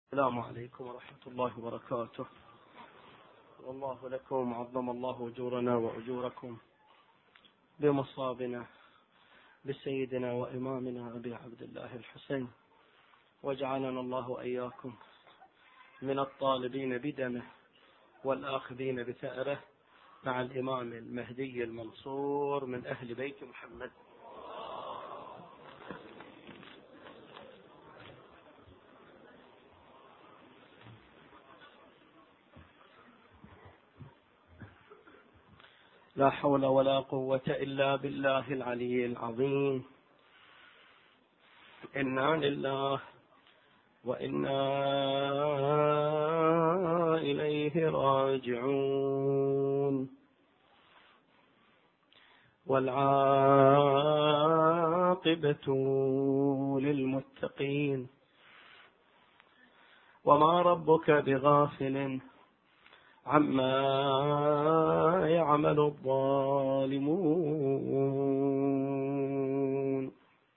السلام عليكم ورحمة الله وبركاته. والله لكم عظم الله أجورنا وأجوركم بمصابنا بسيدنا وإمامنا أبي عبد الله الحسين، وجعلنا الله وإياكم من الطالبين بدمه والآخذين بثأره مع الإمام المهدي المنصور من أهل بيت محمد. لا حول ولا قوة إلا بالله العلي العظيم. إنا لله وإنا إليه راجعون. والعاقبة للمتقين. وما ربك بغافل عما يعمل الظالمون.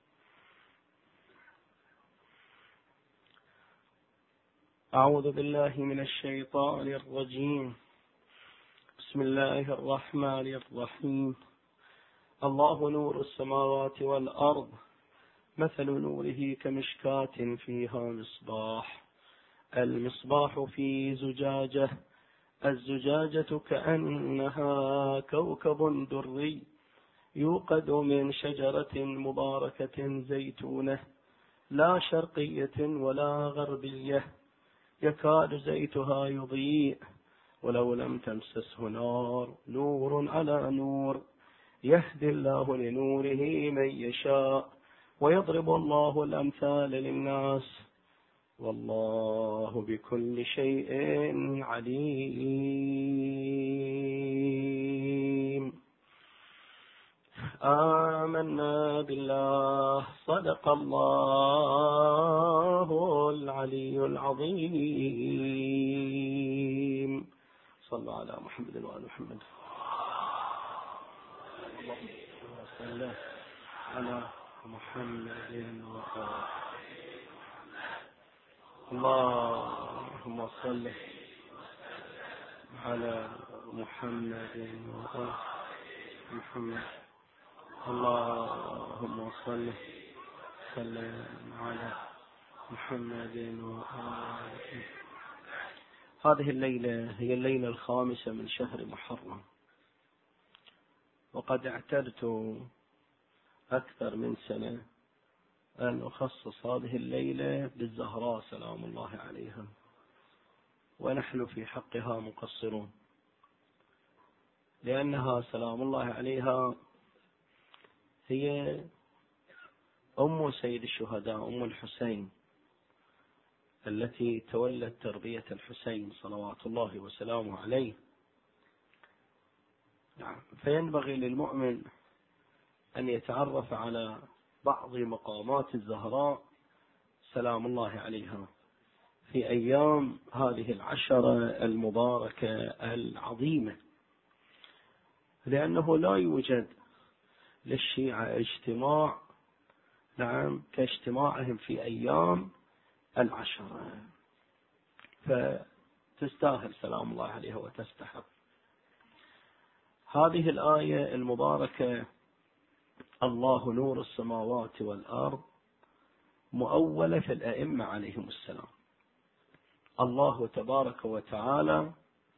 أعوذ بالله من الشيطان الرجيم. بسم الله الرحمن الرحيم. الله نور السماوات والأرض، مثل نوره كمشكاة فيها مصباح، المصباح في زجاجة، الزجاجة كأنها كوكب دري يوقد من شجرة مباركة زيتونة لا شرقية ولا غربية يكاد زيتها يضيء ولو لم تمسسه نار، نور على نور، يهدي الله لنوره من يشاء ويضرب الله الأمثال للناس والله بكل شيء عليم. آمنا بالله، صدق الله العلي العظيم. صلى على محمد وآل محمد. اللهم صل على محمد وآل. اللهم صل على محمد وآل محمد. اللهم صل على محمد وآل. هذه الليلة هي الليلة الخامسة من شهر محرم، وقد اعتدت أكثر من سنة أن أخصص هذه الليلة بالزهراء سلام الله عليها، ونحن في حقها مقصرون، لأنها سلام الله عليها هي أم سيد الشهداء، أم الحسين، التي تولت تربية الحسين صلوات الله وسلامه عليه. فينبغي للمؤمن أن يتعرف على بعض مقامات الزهراء سلام الله عليها في أيام هذه العشرة المباركة العظيمة، لأنه لا يوجد للشيعة اجتماع كاجتماعهم في أيام العشرة، فتستاهل سلام الله عليها وتستحق. هذه الآية المباركة الله نور السماوات والأرض مؤولة في الأئمة عليهم السلام. الله تبارك وتعالى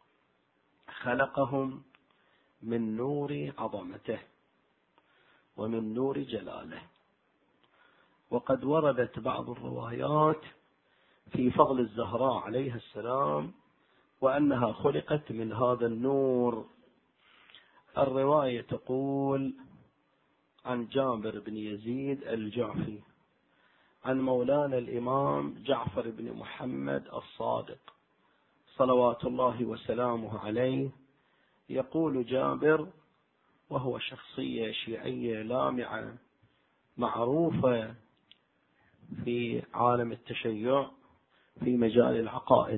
خلقهم من نور عظمته ومن نور جلاله، وقد وردت بعض الروايات في فضل الزهراء عليها السلام وأنها خلقت من هذا النور. الرواية تقول عن جابر بن يزيد الجعفي عن مولانا الإمام جعفر بن محمد الصادق صلوات الله وسلامه عليه، يقول جابر، وهو شخصية شيعية لامعة معروفة في عالم التشيع في مجال العقائد،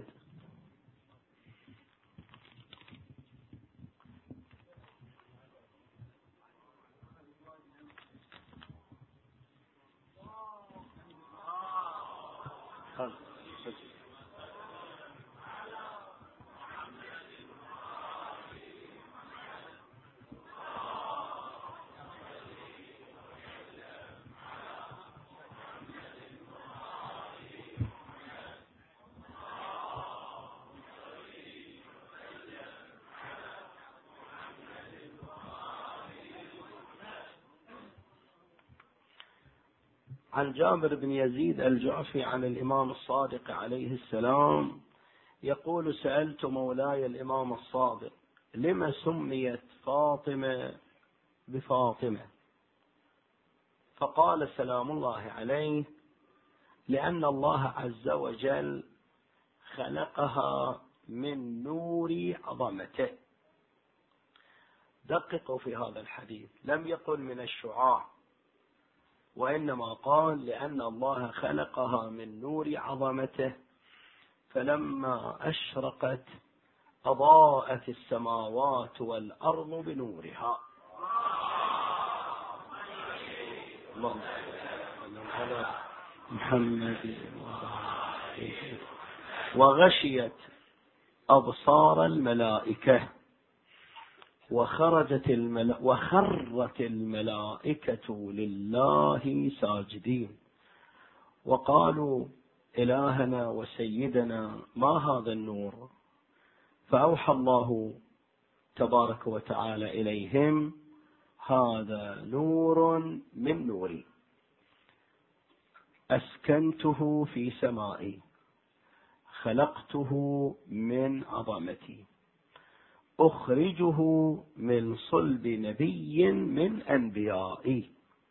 عن جابر بن يزيد الجعفي عن الإمام الصادق عليه السلام يقول: سألت مولاي الإمام الصادق: لما سميت فاطمة بفاطمة؟ فقال سلام الله عليه: لأن الله عز وجل خلقها من نور عظمته. دققوا في هذا الحديث، لم يقل من الشعاع، وإنما قال لأن الله خلقها من نور عظمته، فلما أشرقت أضاءت السماوات والأرض بنورها. اللهم صل على محمد وغشيت أبصار الملائكة، وخرت الملائكة لله ساجدين، وقالوا: إلهنا وسيدنا ما هذا النور؟ فأوحى الله تبارك وتعالى إليهم: هذا نور من نوري، أسكنته في سمائي، خلقته من عظمتي، أخرجه من صلب نبي من أنبيائي.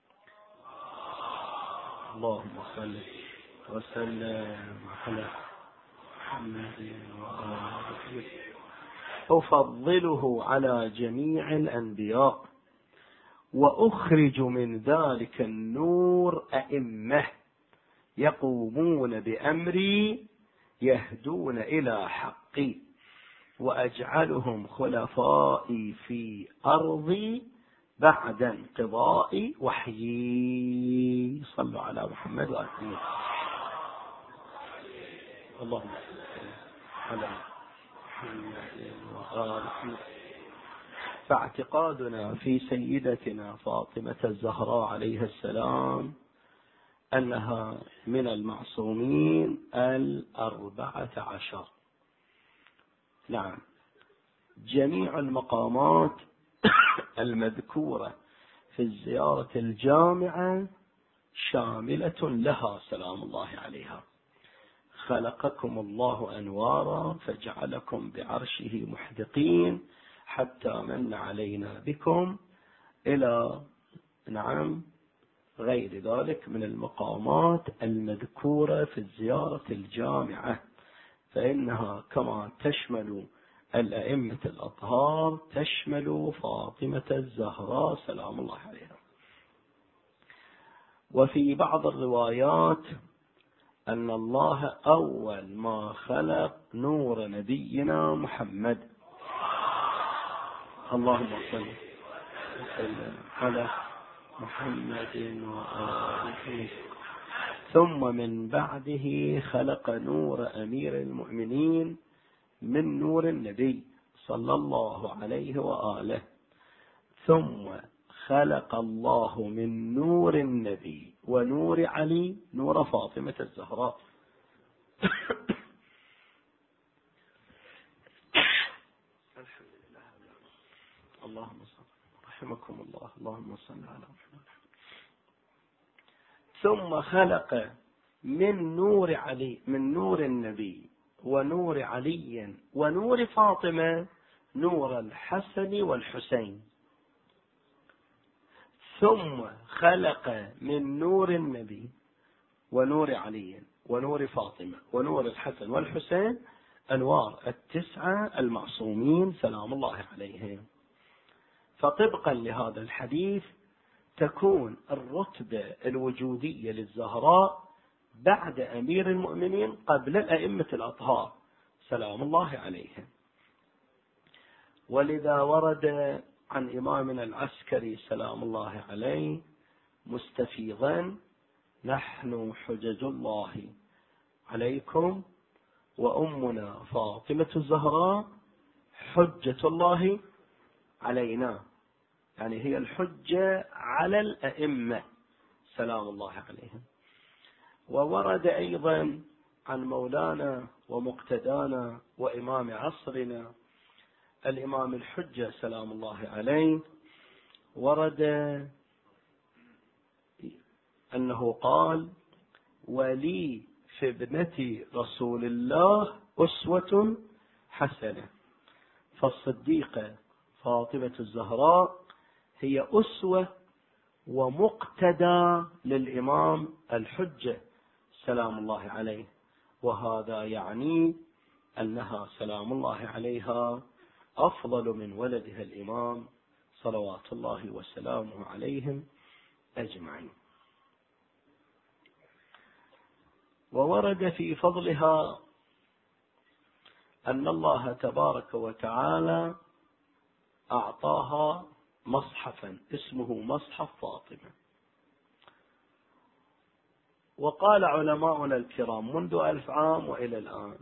اللهم صل وسلم على محمد وآله. أفضله على جميع الأنبياء، وأخرج من ذلك النور أئمة يقومون بأمري يهدون إلى حقي، وأجعلهم خلفائي في أرضي بعد انقضاء وحيي. صلوا على محمد وآله. اللهم صل على محمد وآل محمد. فاعتقادنا في سيدتنا فاطمة الزهراء عليها السلام أنها من المعصومين 14. نعم، جميع المقامات المذكورة في الزيارة الجامعة شاملة لها سلام الله عليها. خلقكم الله أنوارا فجعلكم بعرشه محدقين حتى من علينا بكم، إلى غير ذلك من المقامات المذكورة في الزيارة الجامعة، فإنها كما تشمل الأئمة الأطهار تشمل فاطمة الزهراء سلام الله عليها. وفي بعض الروايات أن الله أول ما خلق نور نبينا محمد. اللهم صل وسلم على محمد وآل محمد. ثم من بعده خلق نور أمير المؤمنين من نور النبي صلى الله عليه وآله. ثم خلق الله من نور النبي ونور علي نور فاطمة الزهراء. الحمد لله. اللهم صل رحمكم الله. اللهم صل على محمد. ثم خلق من نور علي من نور النبي ونور علي ونور فاطمة نور الحسن والحسين. ثم خلق من نور النبي ونور علي ونور فاطمة ونور الحسن والحسين أنوار 9 المعصومين سلام الله عليهم. فطبقا لهذا الحديث تكون الرتبة الوجودية للزهراء بعد أمير المؤمنين قبل الأئمة الأطهار سلام الله عليهم. ولذا ورد عن إمامنا العسكري سلام الله عليه مستفيضا: نحن حجج الله عليكم وأمنا فاطمة الزهراء حجة الله علينا، يعني هي الحجة على الأئمة سلام الله عليهم. وورد أيضا عن مولانا ومقتدانا وإمام عصرنا الإمام الحجة سلام الله عليه، ورد أنه قال: ولي في ابنة رسول الله أسوة حسنة. فالصديقة فاطمة الزهراء هي أسوة ومقتدى للإمام الحجة سلام الله عليه، وهذا يعني أنها سلام الله عليها أفضل من ولدها الإمام صلوات الله وسلامه عليهم أجمعين. وورد في فضلها أن الله تبارك وتعالى أعطاها مصحفا اسمه مصحف فاطمة. وقال علماؤنا الكرام منذ 1000 عام وإلى الآن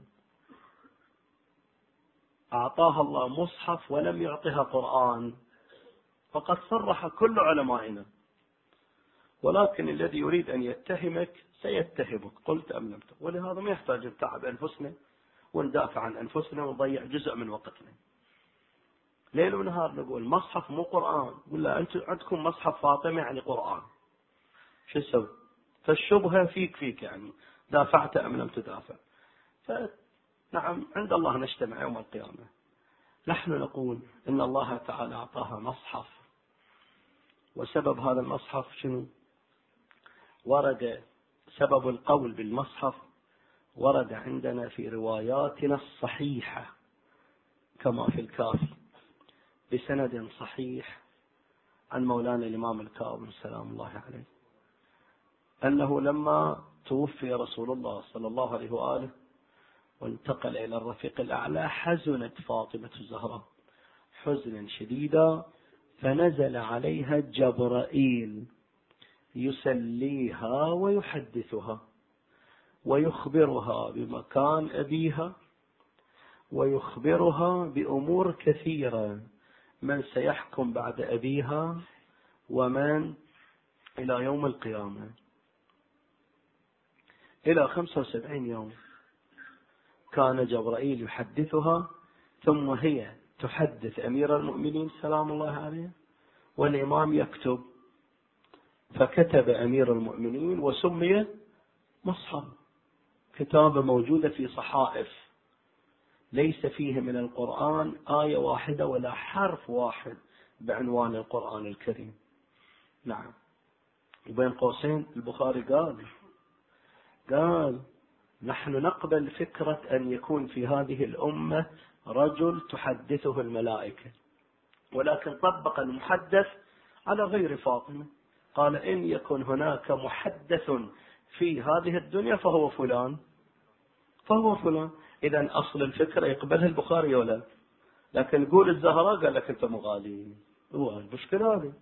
أعطاها الله مصحف ولم يعطها قرآن، فقد صرح كل علمائنا، ولكن الذي يريد أن يتهمك سيتهمك قلت أم لم تقل. ولهذا ما يحتاج نتعب أنفسنا وندافع عن أنفسنا ونضيع جزء من وقتنا. ليل ونهار نقول مصحف مو قرآن، ولا أنتم عندكم مصحف فاطمة يعني قرآن، شو نسوي؟ فالشبهة فيك يعني دافعت أم لم تدافع. فنعم عند الله نجتمع يوم القيامة. نحن نقول إن الله تعالى أعطاها مصحف، وسبب هذا المصحف شنو؟ ورد سبب القول بالمصحف ورد عندنا في رواياتنا الصحيحة كما في الكافي بسند صحيح عن مولانا الإمام الكاظم سلام الله عليه أنه لما توفي رسول الله صلى الله عليه وآله وانتقل إلى الرفيق الأعلى حزنت فاطمة الزهراء حزنا شديدا، فنزل عليها جبرائيل يسليها ويحدثها ويخبرها بمكان أبيها ويخبرها بأمور كثيرة، من سيحكم بعد أبيها ومن إلى يوم القيامة. إلى 75 يوم كان جبرائيل يحدثها، ثم هي تحدث أمير المؤمنين سلام الله عليه، والإمام يكتب. فكتب أمير المؤمنين وسمي مصحف، كتابة موجودة في صحائف ليس فيه من القرآن آية واحدة ولا حرف واحد بعنوان القرآن الكريم. نعم. وبين قوسين البخاري قال نحن نقبل فكرة أن يكون في هذه الأمة رجل تحدثه الملائكة، ولكن طبق المحدث على غير فاطمة، قال إن يكن هناك محدث في هذه الدنيا فهو فلان. إذن أصل الفكرة يقبلها البخاري ولا، لكن يقول الزهراء قال لك أنت مغالي، هو المشكلة هذه.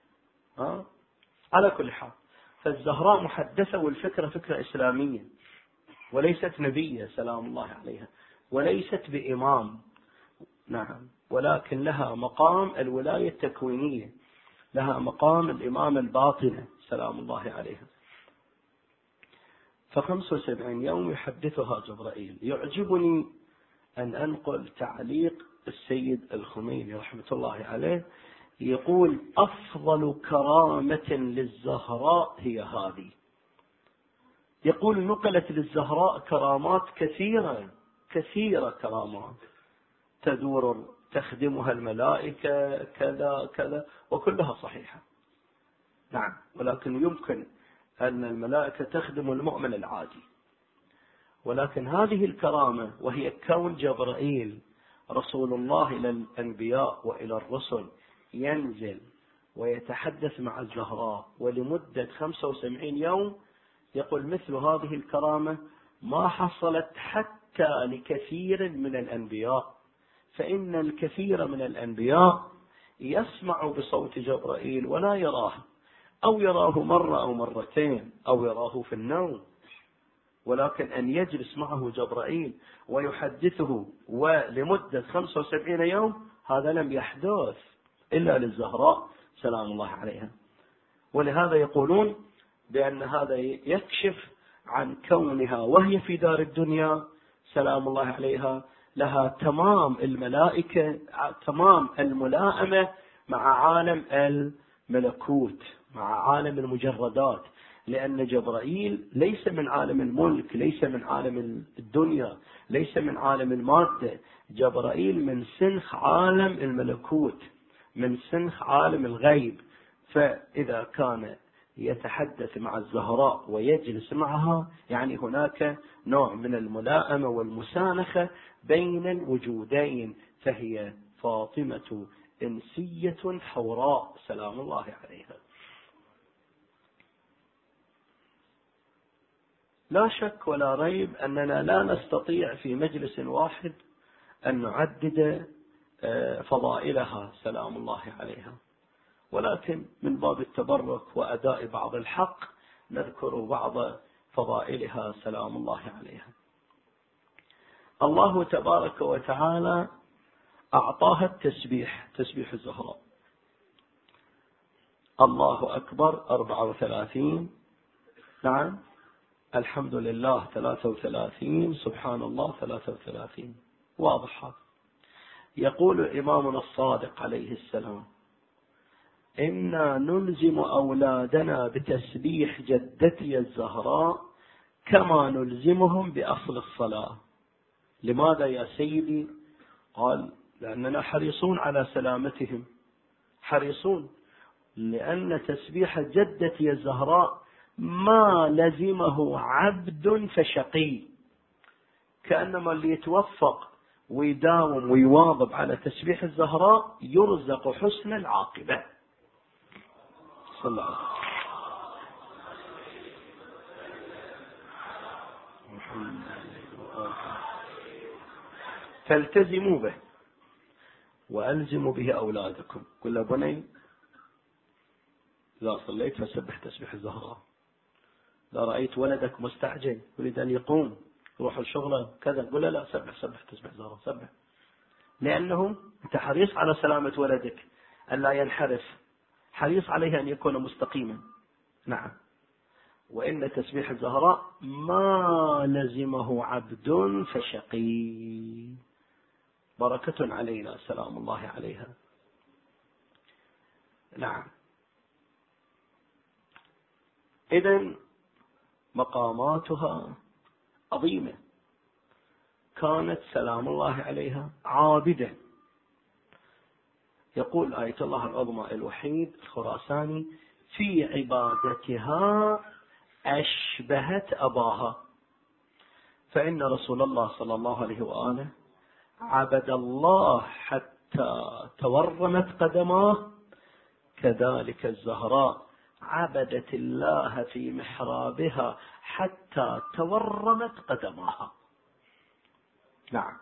على كل حال فالزهراء محدثة، والفكرة فكرة إسلامية وليست نبية سلام الله عليها، وليست بإمام. نعم. ولكن لها مقام الولاية التكوينية، لها مقام الإمام الباطنة سلام الله عليها. ف75 يوم يحدثها جبرائيل. يعجبني أن أنقل تعليق السيد الخميني رحمة الله عليه، يقول أفضل كرامة للزهراء هي هذه. يقول نقلت للزهراء كرامات كثيرة كرامات تدور تخدمها الملائكة كذا كذا، وكلها صحيحة. نعم. ولكن يمكن أن الملائكة تخدم المؤمن العادي، ولكن هذه الكرامة وهي كون جبرائيل رسول الله إلى الأنبياء وإلى الرسل ينزل ويتحدث مع الزهراء ولمدة 75 يوم، يقول مثل هذه الكرامة ما حصلت حتى لكثير من الأنبياء، فإن الكثير من الأنبياء يسمع بصوت جبرائيل ولا يراه، أو يراه مرة أو مرتين أو يراه في النوم، ولكن أن يجلس معه جبرائيل ويحدثه ولمدة 75 يوم هذا لم يحدث إلا للزهراء سلام الله عليها. ولهذا يقولون بأن هذا يكشف عن كونها وهي في دار الدنيا سلام الله عليها لها تمام الملائكة، تمام الملائمة مع عالم الملكوت، مع عالم المجردات، لأن جبرائيل ليس من عالم الملك، ليس من عالم الدنيا، ليس من عالم المادة. جبرائيل من سنخ عالم الملكوت، من سنخ عالم الغيب. فإذا كان يتحدث مع الزهراء ويجلس معها، يعني هناك نوع من الملائمة والمسانخة بين الوجودين. فهي فاطمة إنسية حوراء سلام الله عليها. لا شك ولا ريب أننا لا نستطيع في مجلس واحد أن نعدد فضائلها سلام الله عليها، ولكن من باب التبرك وأداء بعض الحق نذكر بعض فضائلها سلام الله عليها. الله تبارك وتعالى أعطاها التسبيح، تسبيح الزهراء، الله أكبر 34، نعم، الحمد لله 33، سبحان الله 33، واضحة. يقول إمامنا الصادق عليه السلام: إنا نلزم أولادنا بتسبيح جدتي الزهراء كما نلزمهم بأصل الصلاة. لماذا يا سيدي؟ قال: لأننا حريصون على سلامتهم، حريصون، لأن تسبيح جدتي الزهراء ما لزمه عبد فشقي. كأنما اللي يتوفق ويداوم ويواظب على تسبيح الزهراء يرزق حسن العاقبة. صلى الله عليه وسلم. فالتزموا به وألزموا به أولادكم. قل بني إذا صليت فسبح تسبيح الزهراء. إذا رأيت ولدك مستعجل يريد أن يقوم يروح الشغل كذا، قل لا، سبح تسبيح الزهراء، سبح، لأنه أنت حريص على سلامة ولدك أن لا ينحرف، حريص عليه أن يكون مستقيما. نعم. وإن تسبيح الزهراء ما لزمه عبد فشقي، بركة علينا سلام الله عليها. نعم. إذن مقاماتها عظيمة. كانت سلام الله عليها عابدة. يقول آية الله العظمى الوحيد الخراساني: في عبادتها أشبهت أباها. فإن رسول الله صلى الله عليه وآله عبد الله حتى تورمت قدماه، كذلك الزهراء عبدت الله في محرابها حتى تورمت قدماها. نعم،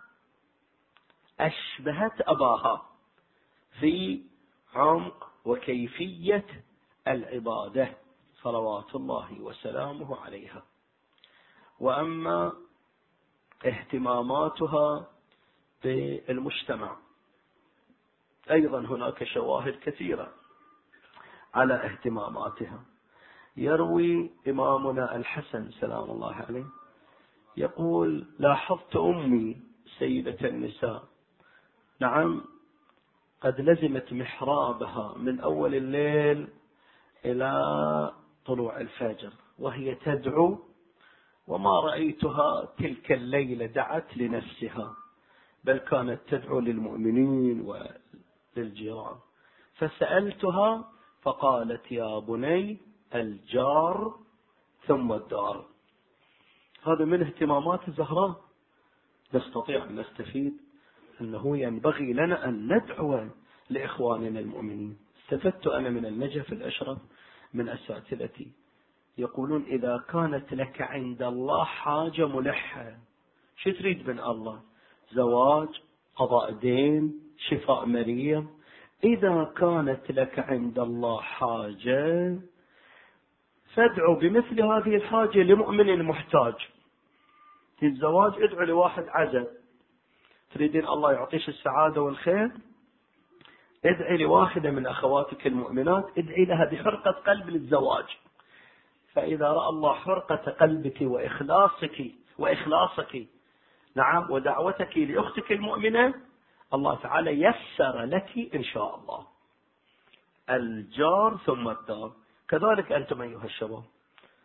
أشبهت أباها في عمق وكيفية العبادة صلوات الله وسلامه عليها. وأما اهتماماتها بالمجتمع، أيضا هناك شواهد كثيرة على اهتماماتها. يروي إمامنا الحسن سلام الله عليه يقول: لاحظت أمي سيدة النساء، نعم، قد لزمت محرابها من أول الليل إلى طلوع الفجر وهي تدعو، وما رأيتها تلك الليلة دعت لنفسها، بل كانت تدعو للمؤمنين وللجيران. فسألتها فقالت: يا بني، الجار ثم الدار. هذا من اهتمامات الزهراء. نستطيع أن نستفيد أنه ينبغي لنا أن ندعو لإخواننا المؤمنين. استفدت أنا من النجف الأشرف من أساتذتي يقولون: إذا كانت لك عند الله حاجة ملحة، شو تريد من الله؟ زواج، قضاء دين، شفاء مريض. إذا كانت لك عند الله حاجة فادعو بمثل هذه الحاجة لمؤمن محتاج. في الزواج ادعو لواحد عزب، تريدين الله يعطيش السعادة والخير، ادعي لواحدة من أخواتك المؤمنات، ادعي لها بحرقة قلب للزواج. فإذا رأى الله حرقة قلبك وإخلاصك نعم ودعوتك لأختك المؤمنة، الله تعالى يسر لك إن شاء الله. الجار ثم الدار. كذلك أنتم أيها الشباب،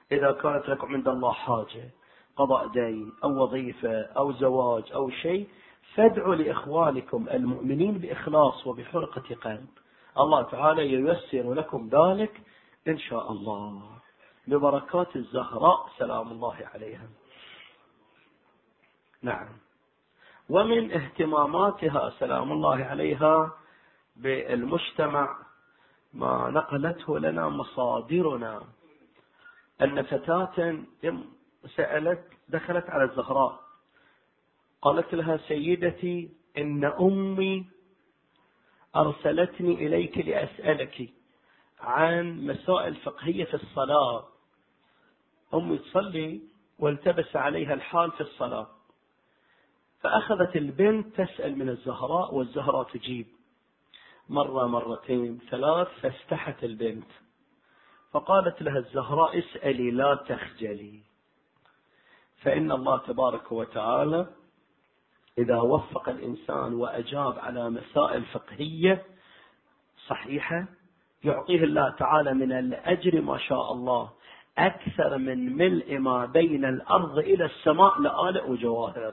إذا كانت لكم عند الله حاجة، قضاء دين أو وظيفة أو زواج أو شيء، فادعوا لإخوانكم المؤمنين بإخلاص وبحرقة قلب، الله تعالى ييسر لكم ذلك إن شاء الله، ببركات الزهراء سلام الله عليها. نعم. ومن اهتماماتها سلام الله عليها بالمجتمع ما نقلته لنا مصادرنا، أن فتاة دخلت على الزهراء، قالت لها: سيدتي، إن أمي أرسلتني إليك لأسألك عن مسائل فقهية في الصلاة. أمي تصلي والتبس عليها الحال في الصلاة، فأخذت البنت تسأل من الزهراء، والزهراء تجيب مرة مرتين ثلاث، فاستحت البنت، فقالت لها الزهراء: اسألي لا تخجلي، فإن الله تبارك وتعالى إذا وفق الإنسان وأجاب على مسائل فقهية صحيحة يعطيه الله تعالى من الأجر ما شاء الله أكثر من ملء ما بين الأرض إلى السماء لآلاء وجواهر.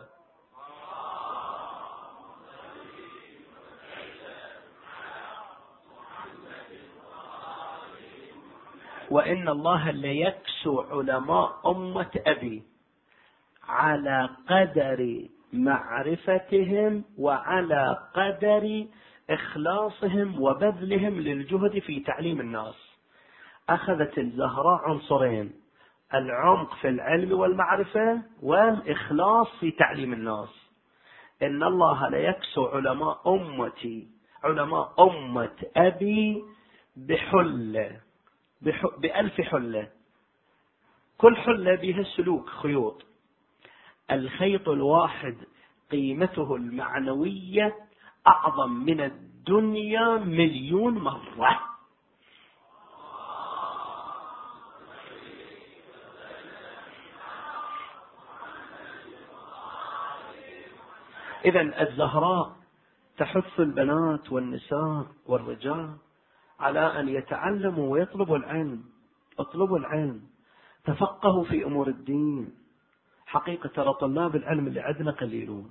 وإن الله ليكسو علماء أمة أبي على قدر معرفتهم وعلى قدر إخلاصهم وبذلهم للجهد في تعليم الناس. أخذت الزهراء عنصرين: العمق في العلم والمعرفة والإخلاص في تعليم الناس. إن الله ليكسو علماء أمتي، علماء أمة أبي بحلة، بألف حلة، كل حلة بها سلوك خيوط، الخيط الواحد قيمته المعنوية أعظم من الدنيا 1,000,000 مرة. إذن الزهراء تحث البنات والنساء والرجال على أن يتعلموا ويطلبوا العلم. اطلبوا العلم، تفقهوا في أمور الدين. حقيقة ترى طلاب العلم اللي عندنا قليلون.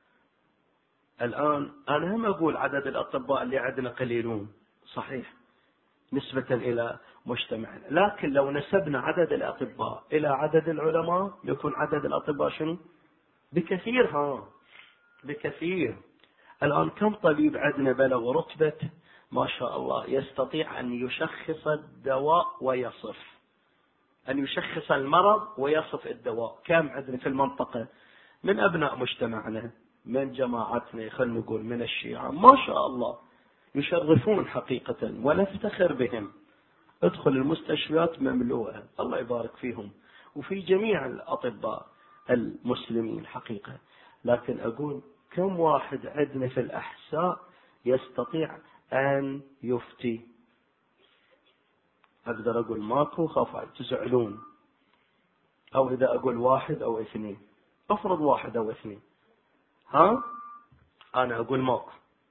الآن أنا هم أقول عدد الأطباء اللي عندنا قليلون صحيح نسبة إلى مجتمعنا، لكن لو نسبنا عدد الأطباء إلى عدد العلماء يكون عدد الأطباء شنو؟ بكثير. بكثير. الآن كم طبيب عندنا بلغ رتبة ما شاء الله يستطيع أن يشخص الدواء ويصف، أن يشخص المرض ويصف الدواء؟ كم عندنا في المنطقة من أبناء مجتمعنا، من جماعتنا، خلينا نقول من الشيعة، ما شاء الله يشرفون حقيقة ونفتخر بهم. ادخل المستشفيات مملوءة، الله يبارك فيهم، وفي جميع الأطباء المسلمين حقيقة. لكن أقول كم واحد عندنا في الأحساء يستطيع أن يفتي؟ أقدر أقول ماكو، خاف تزعلون. أو إذا أقول 1 أو 2، أفرض 1 أو 2، أنا أقول ماكو.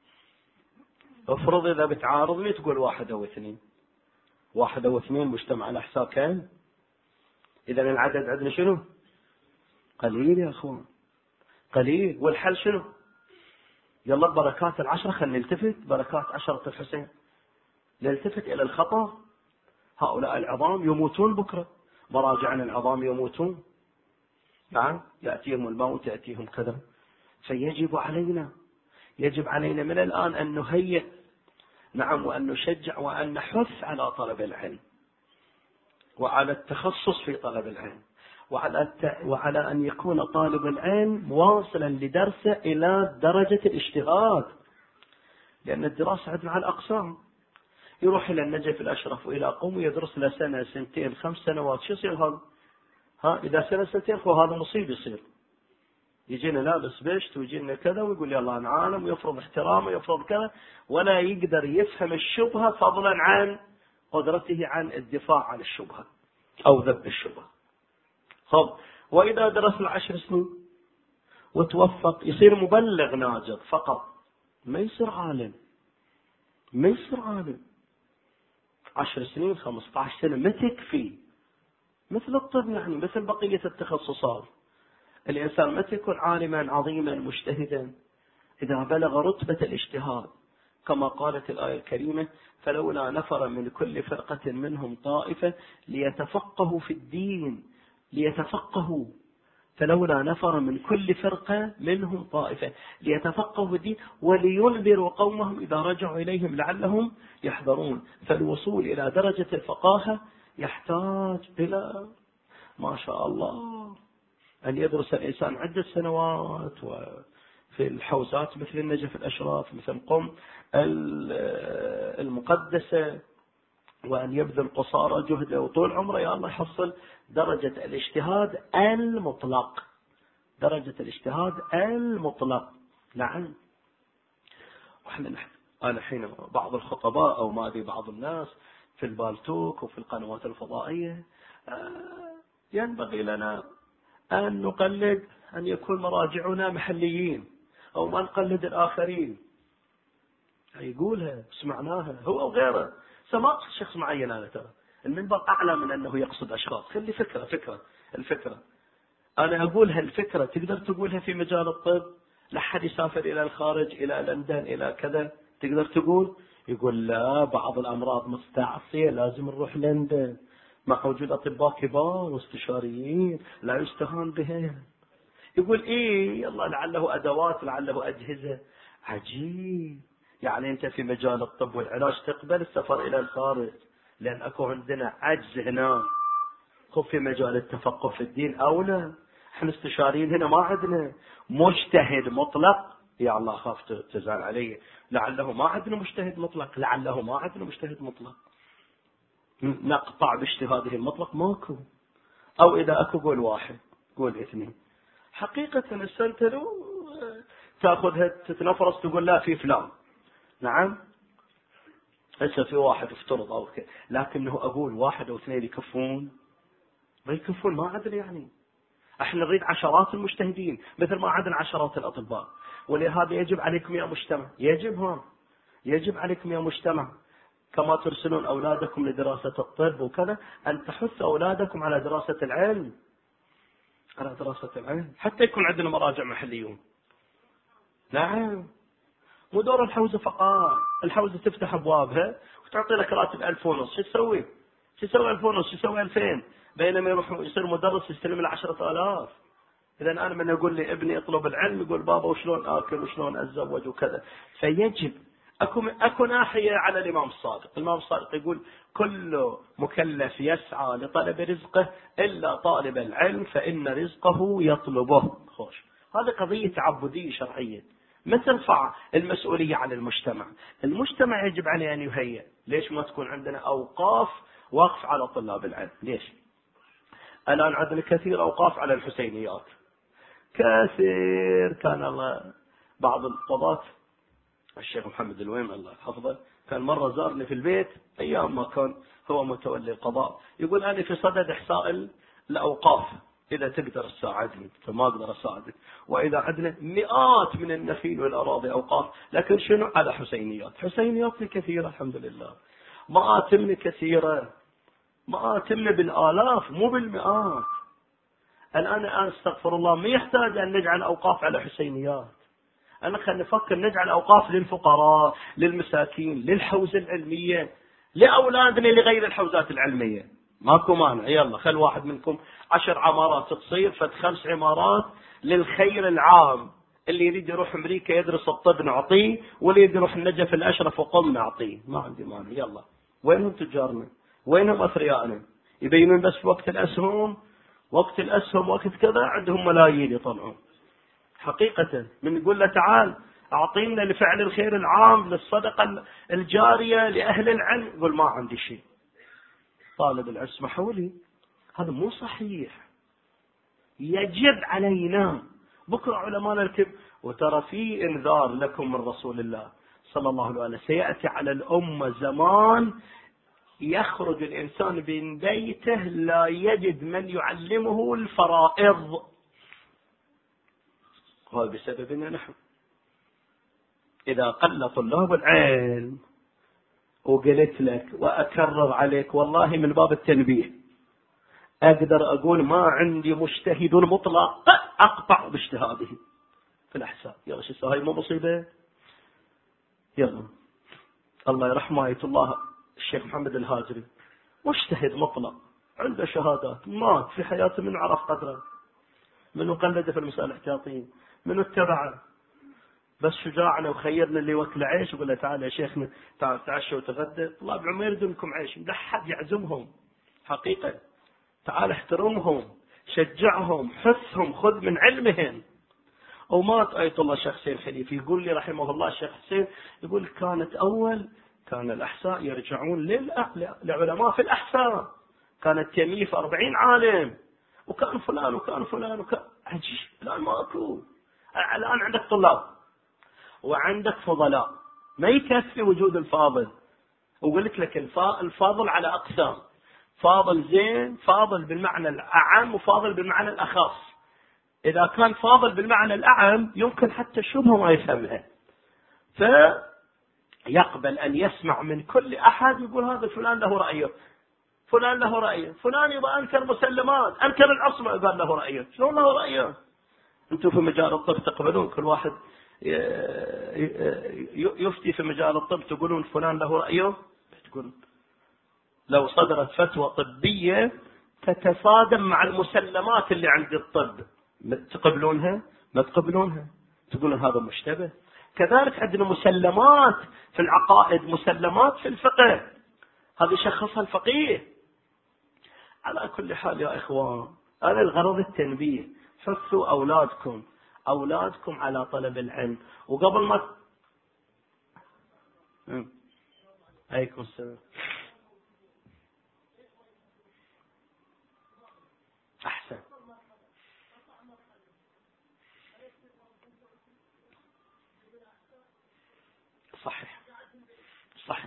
أفرض إذا بتعارضني تقول 1 أو 2، 1 أو 2 مجتمع الأحساء كان. إذا العدد عندنا شنو؟ قليل يا أخوان، قليل. والحل شنو؟ يلا بركات 10 خلينا نلتفت، بركات 10 الحسين، نلتفت إلى الخطر. هؤلاء العظام يموتون بكرة، مراجعنا العظام يموتون، نعم، يأتيهم الموت، يأتيهم كذا. فيجب علينا، يجب علينا من الآن أن نهيئ، نعم، وأن نشجع وأن نحث على طلب العلم وعلى التخصص في طلب العلم، وعلى أن يكون طالب العلم واصلا لدرسه إلى درجة الاشتغال. لأن الدراسة عندنا على الأقسام، يروح إلى النجف الأشرف وإلى قوم يدرس له 1 2 5 سنوات، شو يصير هذا؟ إذا 1 2 هذا مصيب يصير. يجينا لابس بشت ويجينا كذا ويقول يلا نعالم ويفرض احترامه ويفرض كذا، ولا يقدر يفهم الشبهة فضلا عن قدرته عن الدفاع عن الشبهة أو ذب الشبهة. وإذا درس 10 سنين وتوفق يصير مبلغ ناجد فقط، ما يصير عالم، ما يصير عالم. 10 سنين 15 سنة ما مثل الطب يعني، مثل بقية التخصصات. الإنسان متى يكون عالما عظيما مجتهدا؟ إذا بلغ رتبة الاجتهاد، كما قالت الآية الكريمة: فلولا نفر من كل فرقة منهم طائفة ليتفقهوا في الدين. ليتفقهوا، فلولا نفر من كل فرقة منهم طائفة ليتفقهوا في الدين ولينذروا قومهم إذا رجعوا إليهم لعلهم يحذرون. فالوصول إلى درجة الفقاهة يحتاج إلى ما شاء الله أن يدرس الإنسان عدة سنوات، وفي الحوزات مثل النجف الأشراف، مثل قم المقدسة، وأن يبذل قصارى جهده وطول عمره يا الله يحصل درجة الاجتهاد المطلق. درجة الاجتهاد المطلق. نعم. أنا حين بعض الخطباء أو ما أدري بعض الناس في البالتوك وفي القنوات الفضائية، ينبغي لنا أن نقلد، أن يكون مراجعنا محليين أو ما نقلد الآخرين. يقولها سمعناها هو وغيره، سمعت شخص معين. أنا ترى المنبر أعلى من أنه يقصد أشخاص. خلي فكرة الفكرة. أنا أقولها الفكرة، تقدر تقولها في مجال الطب، لحد يسافر إلى الخارج، إلى لندن، إلى كذا، تقدر تقول. يقول لا، بعض الأمراض مستعصية لازم نروح لندن، مع وجود أطباء كبار واستشاريين لا يستهان بهم. يقول إيه يلا لعله أدوات، لعله أجهزة. عجيب. يعني أنت في مجال الطب والعلاج تقبل السفر إلى الخارج، لأن أكو عندنا عجز هنا. خذ في مجال التفقه في الدين أولى. احنا استشاريين هنا ما عندنا مجتهد مطلق. يا الله خاف تزعل علي، لعله ما عندنا مجتهد مطلق، لعله ما عندنا مجتهد مطلق. نقطع باجتهاده المطلق ماكو. أو إذا أكو قول واحد، قول اثنين. حقيقة السنة لو تأخذها تتنفرس تقول لا في فلان. نعم، هسه في واحد افترض أو كذا، لكنه أقول واحد أو اثنين يكفون؟ ما يكفون، ما عدل يعني. احنا نريد عشرات المجتهدين مثل ما عندنا عشرات الأطباء. ولهذا يجب عليكم يا مجتمع، يجب عليكم يا مجتمع، كما ترسلون أولادكم لدراسة الطب وكذا، أن تحثوا أولادكم على دراسة العلم، على دراسة العلم، حتى يكون عندنا مراجع محليون. نعم، مو دور الحوزة فقط. الحوزة تفتح أبوابها وتعطي لك راتب 1500. شو تسوي 1500؟ شو تسوي 2000؟ بينما يروح يصير مدرس يستلم له 10,000. إذا أنا من أقول لي ابني اطلب العلم، يقول بابا وشلون آكل وشلون أتزوج وكذا. فيجب أكو ناحية على الإمام الصادق. الإمام الصادق يقول: كل مكلف يسعى لطلب رزقه إلا طالب العلم فإن رزقه يطلبه. خوش، هذه قضية تعبدية شرعية. ما ترفع المسؤولية على المجتمع. المجتمع يجب عليه أن يهيئ. ليش ما تكون عندنا أوقاف وقف على طلاب العلم؟ ليش؟ الآن عندنا كثير أوقاف على الحسينيات، كثير. كان الله بعض القضاة، الشيخ محمد الويم الله يحفظه، كان مرة زارني في البيت أيام ما كان هو متولي القضاء. يقول: أنا في صدد إحصاء الأوقاف، إذا تقدر تساعدني. فما أقدر أساعدك، وإذا عندنا مئات من النخيل والأراضي أوقاف، لكن شنو؟ على حسينيات كثيرة الحمد لله، مآتم كثيرة، مآتم بالآلاف مو بالمئات. الآن أستغفر الله، ما يحتاج أن نجعل أوقاف على حسينيات. أنا خلينا نفكر نجعل أوقاف للفقراء، للمساكين، للحوزة العلمية، لأولادنا لغير الحوزات العلمية. ماكو مانع. يلا خل واحد منكم 10 عمارات تصير، ف5 عمارات للخير العام. اللي يريد يروح أمريكا يدرس الطب نعطيه، واللي يريد يروح النجف الأشرف وقم نعطيه. ما عندي مانع. يلا، وينهم تجارنا؟ وينهم أثريائنا؟ يبينون بس في وقت الأسهم، وقت كذا عندهم ملايين يطلعون. حقيقة من نقول له تعال أعطينا لفعل الخير العام، للصدقة الجارية، لأهل العلم، يقول ما عندي شيء. طالب العلم اسمحوا لي، هذا مو صحيح. يجب علينا بكرة علماء الكبر. وترى في انذار لكم من رسول الله صلى الله عليه وسلم: سيأتي على الأمة زمان يخرج الإنسان من بيته لا يجد من يعلمه الفرائض. وهذا بسببنا نحن. إذا قل طلاب العلم، وقلت لك وأكرر عليك والله من باب التنبيه، أقدر أقول ما عندي مجتهد مطلق أقطع باجتهاده في الأحساء. يا شو هاي مو مصيبة؟ يلا الله يرحمه آية الله الشيخ محمد الهاجري، مجتهد مطلق، عنده شهادات، مات في حياته من عرف قدره، منو قلده في المسائل الاحتياطية، منو اتبعه، بس شجاعنا وخيرنا اللي وكل عيش وقال له تعال يا شيخنا تعال تعشى وتغدى. طلاب العمر يردونكم عيش، لا حد يعزمهم حقيقة، تعال احترمهم، شجعهم، حثهم، خذ من علمهم. ومات آية الله الشيخ حسين خليفي يقول لي رحمه الله الشيخ حسين، يقول كان الأحساء يرجعون لعلماء في الأحساء، كانت تمييز 40 عالم، وكان فلان وكان فلان وكان عجيب. الآن ماكو، الآن عندك طلاب وعندك فضلاء، ما يكفي وجود الفاضل. وقلت لك الفاضل على أقسام، فاضل زين، فاضل بالمعنى الأعم، وفاضل بالمعنى الأخص. إذا كان فاضل بالمعنى الأعم يمكن حتى الشبهة ما يفهمها، فيقبل أن يسمع من كل أحد يقول هذا فلان له رأيه، فلان له رأيه، فلان إذا أنكر مسلمات، أنكر العصمة قال له رأيه، شلون له رأيه؟ أنتم في مجال الطب تقبلون كل واحد يفتي في مجال الطب تقولون فلان له رأيه؟ تقول لو صدرت فتوى طبية تتصادم مع المسلمات اللي عند الطب تقبلونها؟ ما تقبلونها، تقولون هذا مشتبه. كذلك عندنا مسلمات في العقائد، مسلمات في الفقه، هذه شخصها الفقيه. على كل حال يا إخوان، أنا الغرض التنبيه، حثوا أولادكم على طلب العلم. وقبل ما عليكم السلام. أحسن، صحيح صحيح،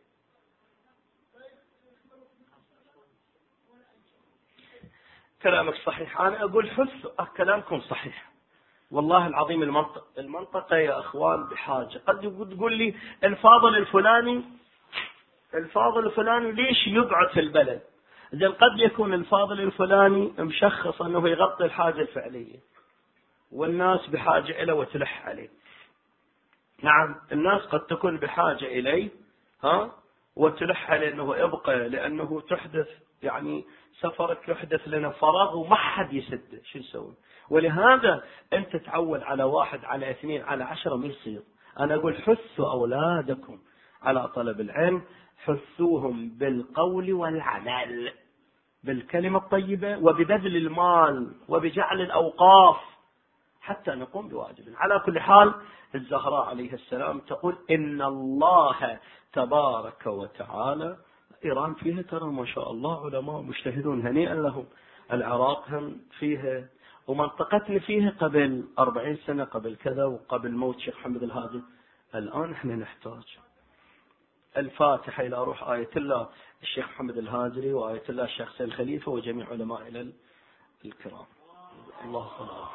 كلامك صحيح. أنا أقول حثوا، كلامكم صحيح والله العظيم. المنطقة يا أخوان بحاجة. قد تقول لي الفاضل الفلاني ليش يقعد في البلد؟ إذن قد يكون الفاضل الفلاني مشخص أنه يغطي الحاجة الفعلية، والناس بحاجة إليه وتلح عليه. نعم، الناس قد تكون بحاجة إليه وتلح عليه أنه يبقى، لأنه تحدث يعني سفرك يحدث لنا فراغ وما حد يسده، شو نسوي؟ ولهذا أنت تعود على 1 على 2 على 10 ما يصير. أنا أقول حثوا أولادكم على طلب العلم، حثوهم بالقول والعمل، بالكلمة الطيبة وببذل المال وبجعل الأوقاف حتى نقوم بواجبنا. على كل حال الزهراء عليه السلام تقول إن الله تبارك وتعالى، إيران فيها ترى ما شاء الله علماء مجتهدون هنيئا لهم، العراق هم فيها، ومنطقتنا فيها قبل 40 سنة قبل كذا وقبل موت شيخ محمد الهادي. الآن احنا نحتاج الفاتحة إلى روح آية الله الشيخ محمد الهاجري وآية الله الشيخ سيد الخليفة وجميع علماء الكرام. الله أكبر.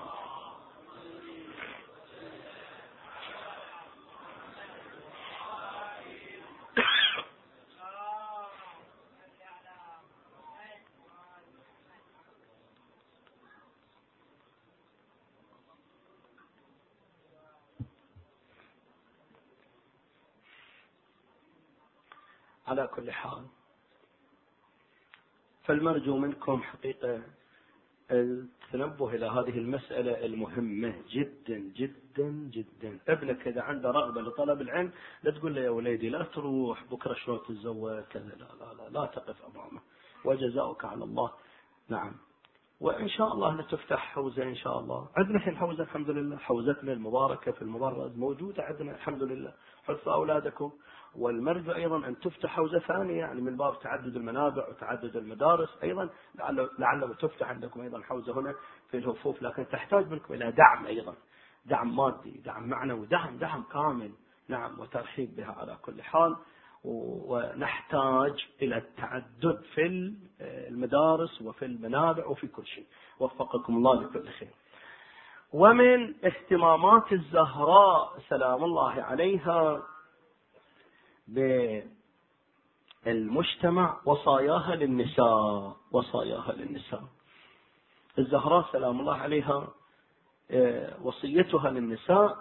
على كل حال فالمرجو منكم حقيقة التنبه إلى هذه المسألة المهمة جدا جدا جدا. ابنك إذا عنده رغبة لطلب العلم لا تقول له يا وليدي لا تروح بكرة شلون تتزوج كذا، لا لا لا, لا تقف أمامه، وجزاؤك على الله. نعم، وإن شاء الله تفتح حوزة إن شاء الله. عندنا الحين حوزة الحمد لله، حوزتنا المباركة في المبرز موجودة عندنا الحمد لله. حثوا أولادكم، والمرجو أيضا أن تفتح حوزة ثانية يعني من باب تعدد المنابع وتعدد المدارس أيضا، لعله تفتح عندكم أيضا حوزة هنا في الهفوف، لكن تحتاج منكم إلى دعم أيضا، دعم مادي، دعم معنوي، دعم كامل. نعم، وترحيب بها على كل حال. ونحتاج إلى التعدد في المدارس وفي المنابع وفي كل شيء. وفقكم الله لكل خير. ومن اهتمامات الزهراء سلام الله عليها المجتمع وصاياها للنساء، وصاياها للنساء. الزهراء سلام الله عليها وصيتها للنساء: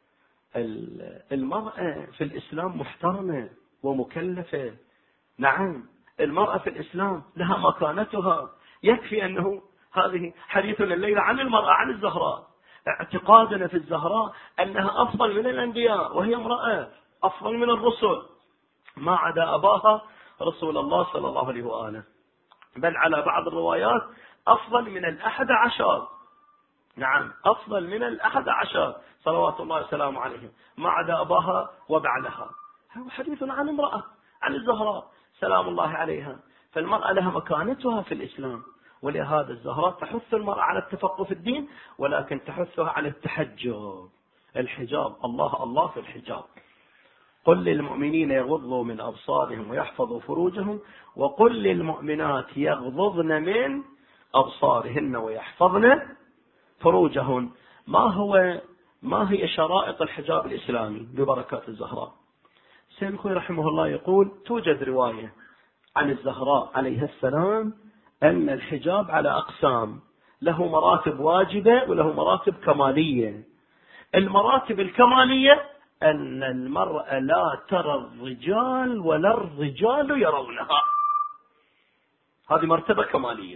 المرأة في الإسلام محترمة ومكلفة. نعم، المرأة في الإسلام لها مكانتها. يكفي أنه هذه حديثنا الليلة عن المرأة، عن الزهراء. اعتقادنا في الزهراء أنها أفضل من الأنبياء، وهي امرأة أفضل من الرسل، ما عدا أباها رسول الله صلى الله عليه وآله، بل على بعض الروايات أفضل من 11. نعم، أفضل من 11 صلوات الله وسلامه عليهم، ما عدا أباها وبعلها. هذا حديث عن امرأة، عن الزهراء سلام الله عليها. فالمرأة لها مكانتها في الإسلام، ولهذا الزهراء تحث المرأة على التفقه في الدين، ولكن تحثها على التحجب، الحجاب. الله الله في الحجاب. قل للمؤمنين يغضوا من أبصارهم ويحفظوا فروجهم، وقل للمؤمنات يغضضن من أبصارهن ويحفظن فروجهن. ما هي شرائط الحجاب الإسلامي ببركات الزهراء؟ سيد الخوي رحمه الله يقول: توجد رواية عن الزهراء عليها السلام أن الحجاب على أقسام، له مراتب واجبة وله مراتب كمالية. المراتب الكمالية أن المرأة لا ترى الرجال ولا الرجال يرونها. هذه مرتبة كمالية،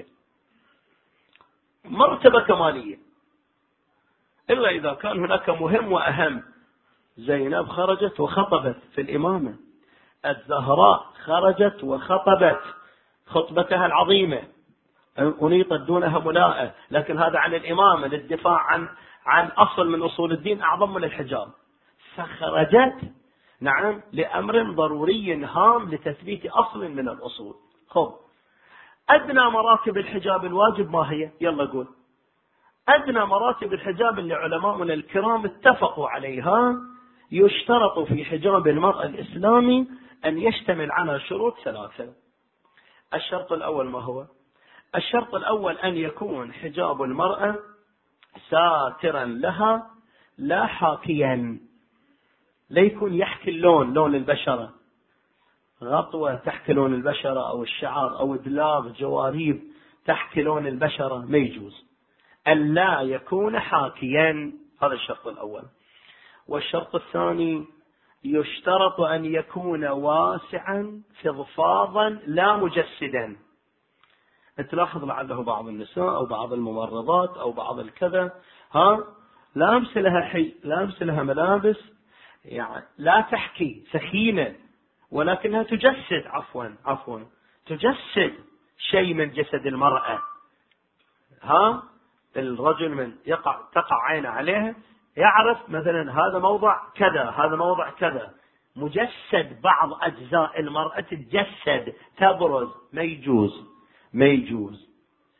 مرتبة كمالية. إلا إذا كان هناك مهم وأهم. زينب خرجت وخطبت في الإمامة، الزهراء خرجت وخطبت خطبتها العظيمة أنيطت دونها ملاءة، لكن هذا عن الإمامة للدفاع عن أصل من أصول الدين أعظم من الحجاب. فخرجت نعم لأمر ضروري هام لتثبيت أصل من الأصول. خب، أدنى مراتب الحجاب الواجب ما هي؟ يلا قول. أدنى مراتب الحجاب اللي علماؤنا الكرام اتفقوا عليها: يشترط في حجاب المرأة الإسلامي أن يشتمل على شروط 3. الشرط الأول ما هو؟ الشرط الأول أن يكون حجاب المرأة ساترا لها لا حاكيا، لا يكون يحكي لون البشرة، غطوة تحكي لون البشرة أو الشعر أو دلاغ جواريب تحكي لون البشرة، ما يجوز. أن لا يكون حاكيا، هذا الشرط الأول. والشرط الثاني: يشترط أن يكون واسعا فضفاضا لا مجسدا. تلاحظ لعله بعض النساء أو بعض الممرضات أو بعض الكذا لابس لها ملابس يعني لا تحكي سخينة، ولكنها تجسد عفوا تجسد شيء من جسد المرأة. الرجل من تقع عينه عليها يعرف مثلا هذا موضع كذا، هذا موضع كذا، مجسد بعض أجزاء المرأة تتجسد تبرز، ما يجوز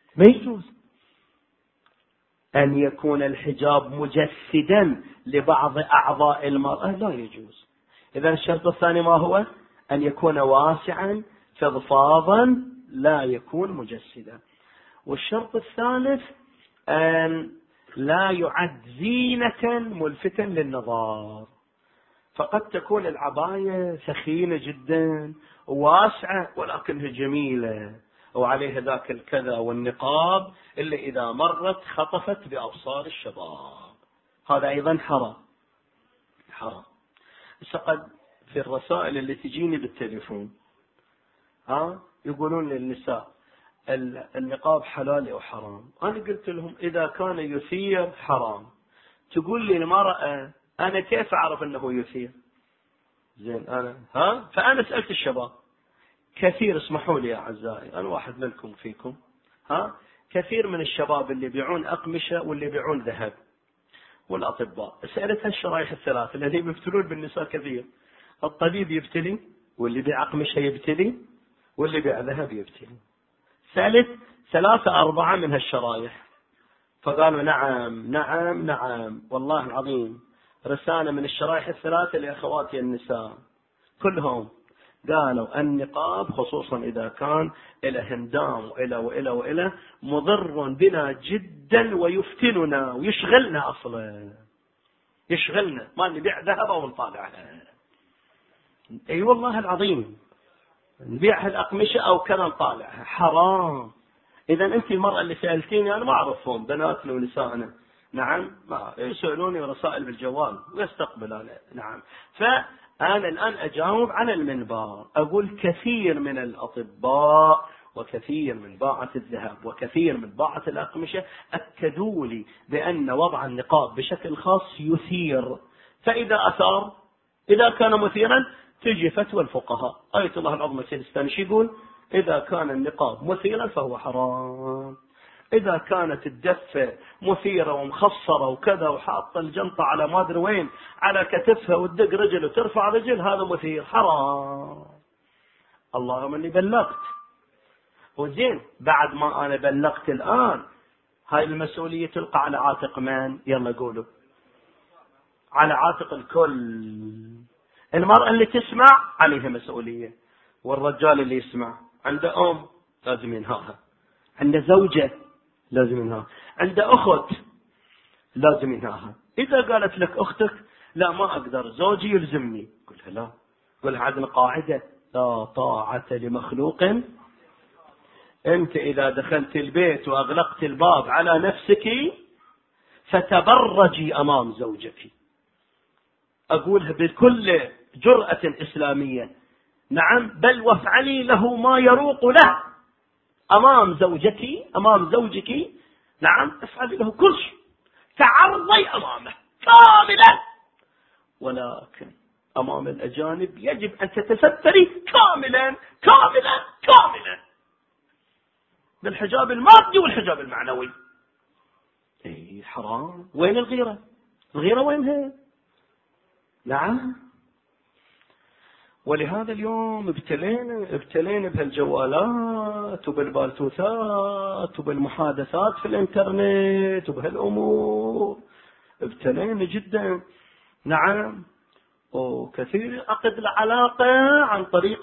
أن يكون الحجاب مجسدا لبعض أعضاء المرأة، لا يجوز. إذن الشرط الثاني ما هو؟ أن يكون واسعا فضفاضا لا يكون مجسدا. والشرط الثالث أن لا يعد زينة ملفتة للنظر. فقد تكون العباية ثخينة جدا وواسعة ولكنها جميلة وعليها ذاك الكذا، والنقاب اللي إذا مرت خطفت بأبصار الشباب، هذا أيضا حرام. قد في الرسائل اللي تجيني بالتليفون يقولون للنساء النقاب حلال أو حرام. أنا قلت لهم إذا كان يثير حرام. تقول لي المرأة أنا كيف أعرف أنه يثير؟ زين فأنا سألت الشباب كثير، اسمحوا لي يا أعزائي أنا واحد منكم فيكم، كثير من الشباب اللي بيعون أقمشة واللي بيعون ذهب والأطباء، سألت هالشرائح الثلاث الذين يبتلون بالنساء كثير. الطبيب يبتلي، واللي بيع أقمشة يبتلي، واللي بيع ذهب يبتلي. سألت 3-4 من هالشرائح، فقالوا نعم والله العظيم رسالة من الشرائح الثلاثة لأخواتي النساء كلهم قالوا النقاب خصوصا إذا كان إلى هندام وإلى مضر بنا جدا ويفتننا ويشغلنا أصلا، يشغلنا ما نبيع ذهب أو نطالع. أي والله العظيم نبيع الأقمشة أو كذا نطالعها، حرام. إذا أنت المرأة اللي سألتيني أنا ما أعرفهم، بناتنا ونسائنا، نعم، ما يسألوني رسائل بالجوال ويستقبل أنا، نعم. فأنا الآن أجاوب على المنبر، أقول كثير من الأطباء وكثير من باعة الذهب وكثير من باعة الأقمشة أكدوا لي بأن وضع النقاب بشكل خاص يثير، فإذا أثار، إذا كان مثيرا تجي فتوى الفقهاء. آية الله العظمى السيستاني يقول إذا كان النقاب مثيرا فهو حرام، إذا كانت الدفة مثيرة ومخصرة وكذا وحاطة الجنطة على ما أدري وين على كتفها وتدق رجل وترفع رجل، هذا مثير حرام. اللهم إني بلغت. وزين بعد ما أنا بلغت الآن، هاي المسؤولية تلقى على عاتق من؟ يلا قولوا. على عاتق الكل. المرأة اللي تسمع عليها مسؤولية، والرجال اللي يسمع عنده أم لازم ينهاها، عنده زوجة لازم ينهاها، عنده أخت لازم ينهاها. إذا قالت لك أختك لا ما أقدر زوجي يلزمني، قلها لا، قلها عندنا قاعدة لا طاعة لمخلوق. أنت إذا دخلت البيت وأغلقت الباب على نفسك فتبرجي أمام زوجك، أقولها بكل جرأة إسلامية، نعم، بل وافعلي له ما يروق له أمام زوجك، أمام زوجك، نعم، افعلي له كل شيء، تعرضي أمامه كاملا، ولكن أمام الأجانب يجب أن تتستري كاملا كاملا كاملا بالحجاب المادي والحجاب المعنوي. إيه حرام. وين الغيرة؟ الغيرة وينها؟ نعم. ولهذا اليوم ابتلينا بهالجوالات وبالبالتوثات وبالمحادثات في الانترنت وبهالأمور، ابتلينا جدا، نعم. وكثير عقد العلاقة عن طريق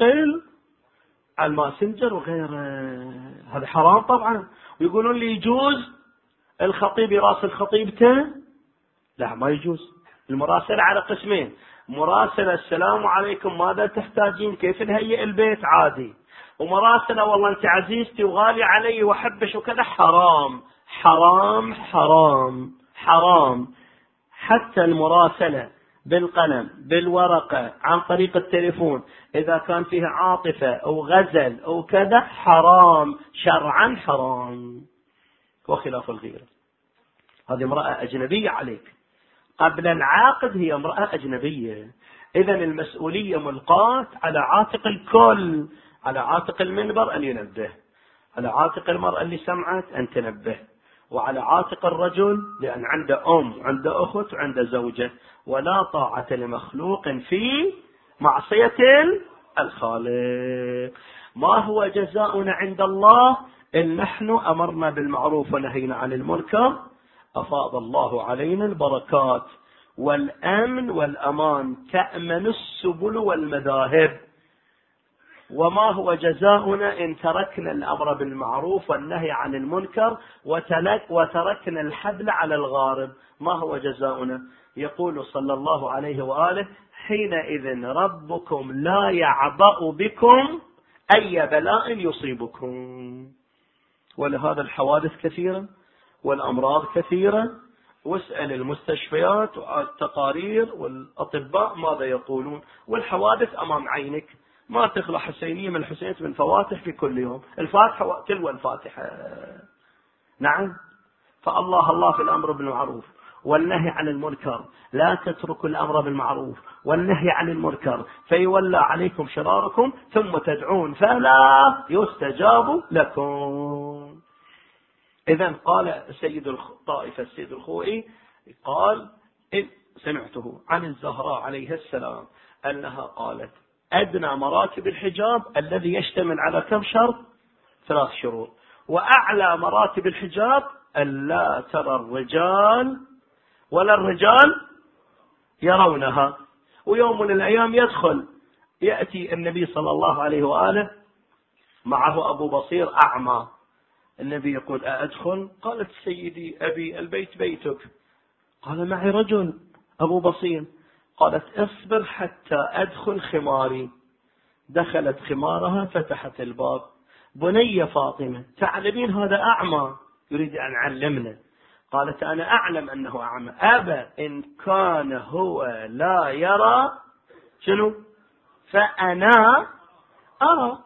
الماسنجر وغيره، هذا حرام طبعا. ويقولون لي يجوز الخطيب يراسل خطيبته، لا ما يجوز. المراسلة على قسمين، مراسلة السلام عليكم ماذا تحتاجين كيف نهيئ البيت عادي، ومراسلة والله انت عزيزتي وغالي علي وحبش وكذا، حرام حرام حرام حرام. حتى المراسلة بالقلم بالورقة عن طريق التليفون إذا كان فيها عاطفة أو غزل أو كذا حرام شرعا، حرام. وخلاف الغيرة، هذه امرأة أجنبية عليك، قبل العقد هي امرأة أجنبية. إذن المسؤولية ملقاة على عاتق الكل، على عاتق المنبر أن ينبه، على عاتق المرأة اللي سمعت أن تنبه، وعلى عاتق الرجل لأن عنده أم عنده أخت عنده زوجة. ولا طاعة لمخلوق في معصية الخالق. ما هو جزاؤنا عند الله إن نحن أمرنا بالمعروف ونهينا عن المنكر؟ أفاض الله علينا البركات والأمن والأمان، تأمن السبل والمذاهب. وما هو جزاؤنا إن تركنا الأمر بالمعروف والنهي عن المنكر وتركنا الحبل على الغارب؟ ما هو جزاؤنا؟ يقول صلى الله عليه وآله حينئذ ربكم لا يعبأ بكم أي بلاء يصيبكم. ولهذا الحوادث كثيرة والأمراض كثيرة، واسأل المستشفيات والتقارير والأطباء ماذا يقولون، والحوادث أمام عينك، ما تخلى حسينية من الحسينية من فواتح في كل يوم، الفاتحة تلو الفاتحة، نعم. فالله الله في الأمر بالمعروف والنهي عن المنكر، لا تتركوا الأمر بالمعروف والنهي عن المنكر فيولى عليكم شراركم ثم تدعون فلا يستجاب لكم. إذن قال سيد الطائفة السيد الخوئي قال إن سمعته عن الزهراء عليه السلام أنها قالت أدنى مراتب الحجاب الذي يشتمل على كم شرط؟ 3 شروط. وأعلى مراتب الحجاب ألا ترى الرجال ولا الرجال يرونها. ويوم من الأيام يأتي النبي صلى الله عليه وآله معه أبو بصير أعمى، النبي يقول أأدخل؟ قالت سيدي أبي البيت بيتك. قال معي رجل أبو بصير. قالت اصبر حتى أدخل خماري. دخلت خمارها فتحت الباب. بني فاطمة تعلمين هذا أعمى يريد أن يعلمنا. قالت أنا أعلم أنه أعمى. أبا إن كان هو لا يرى شنو فأنا أرى.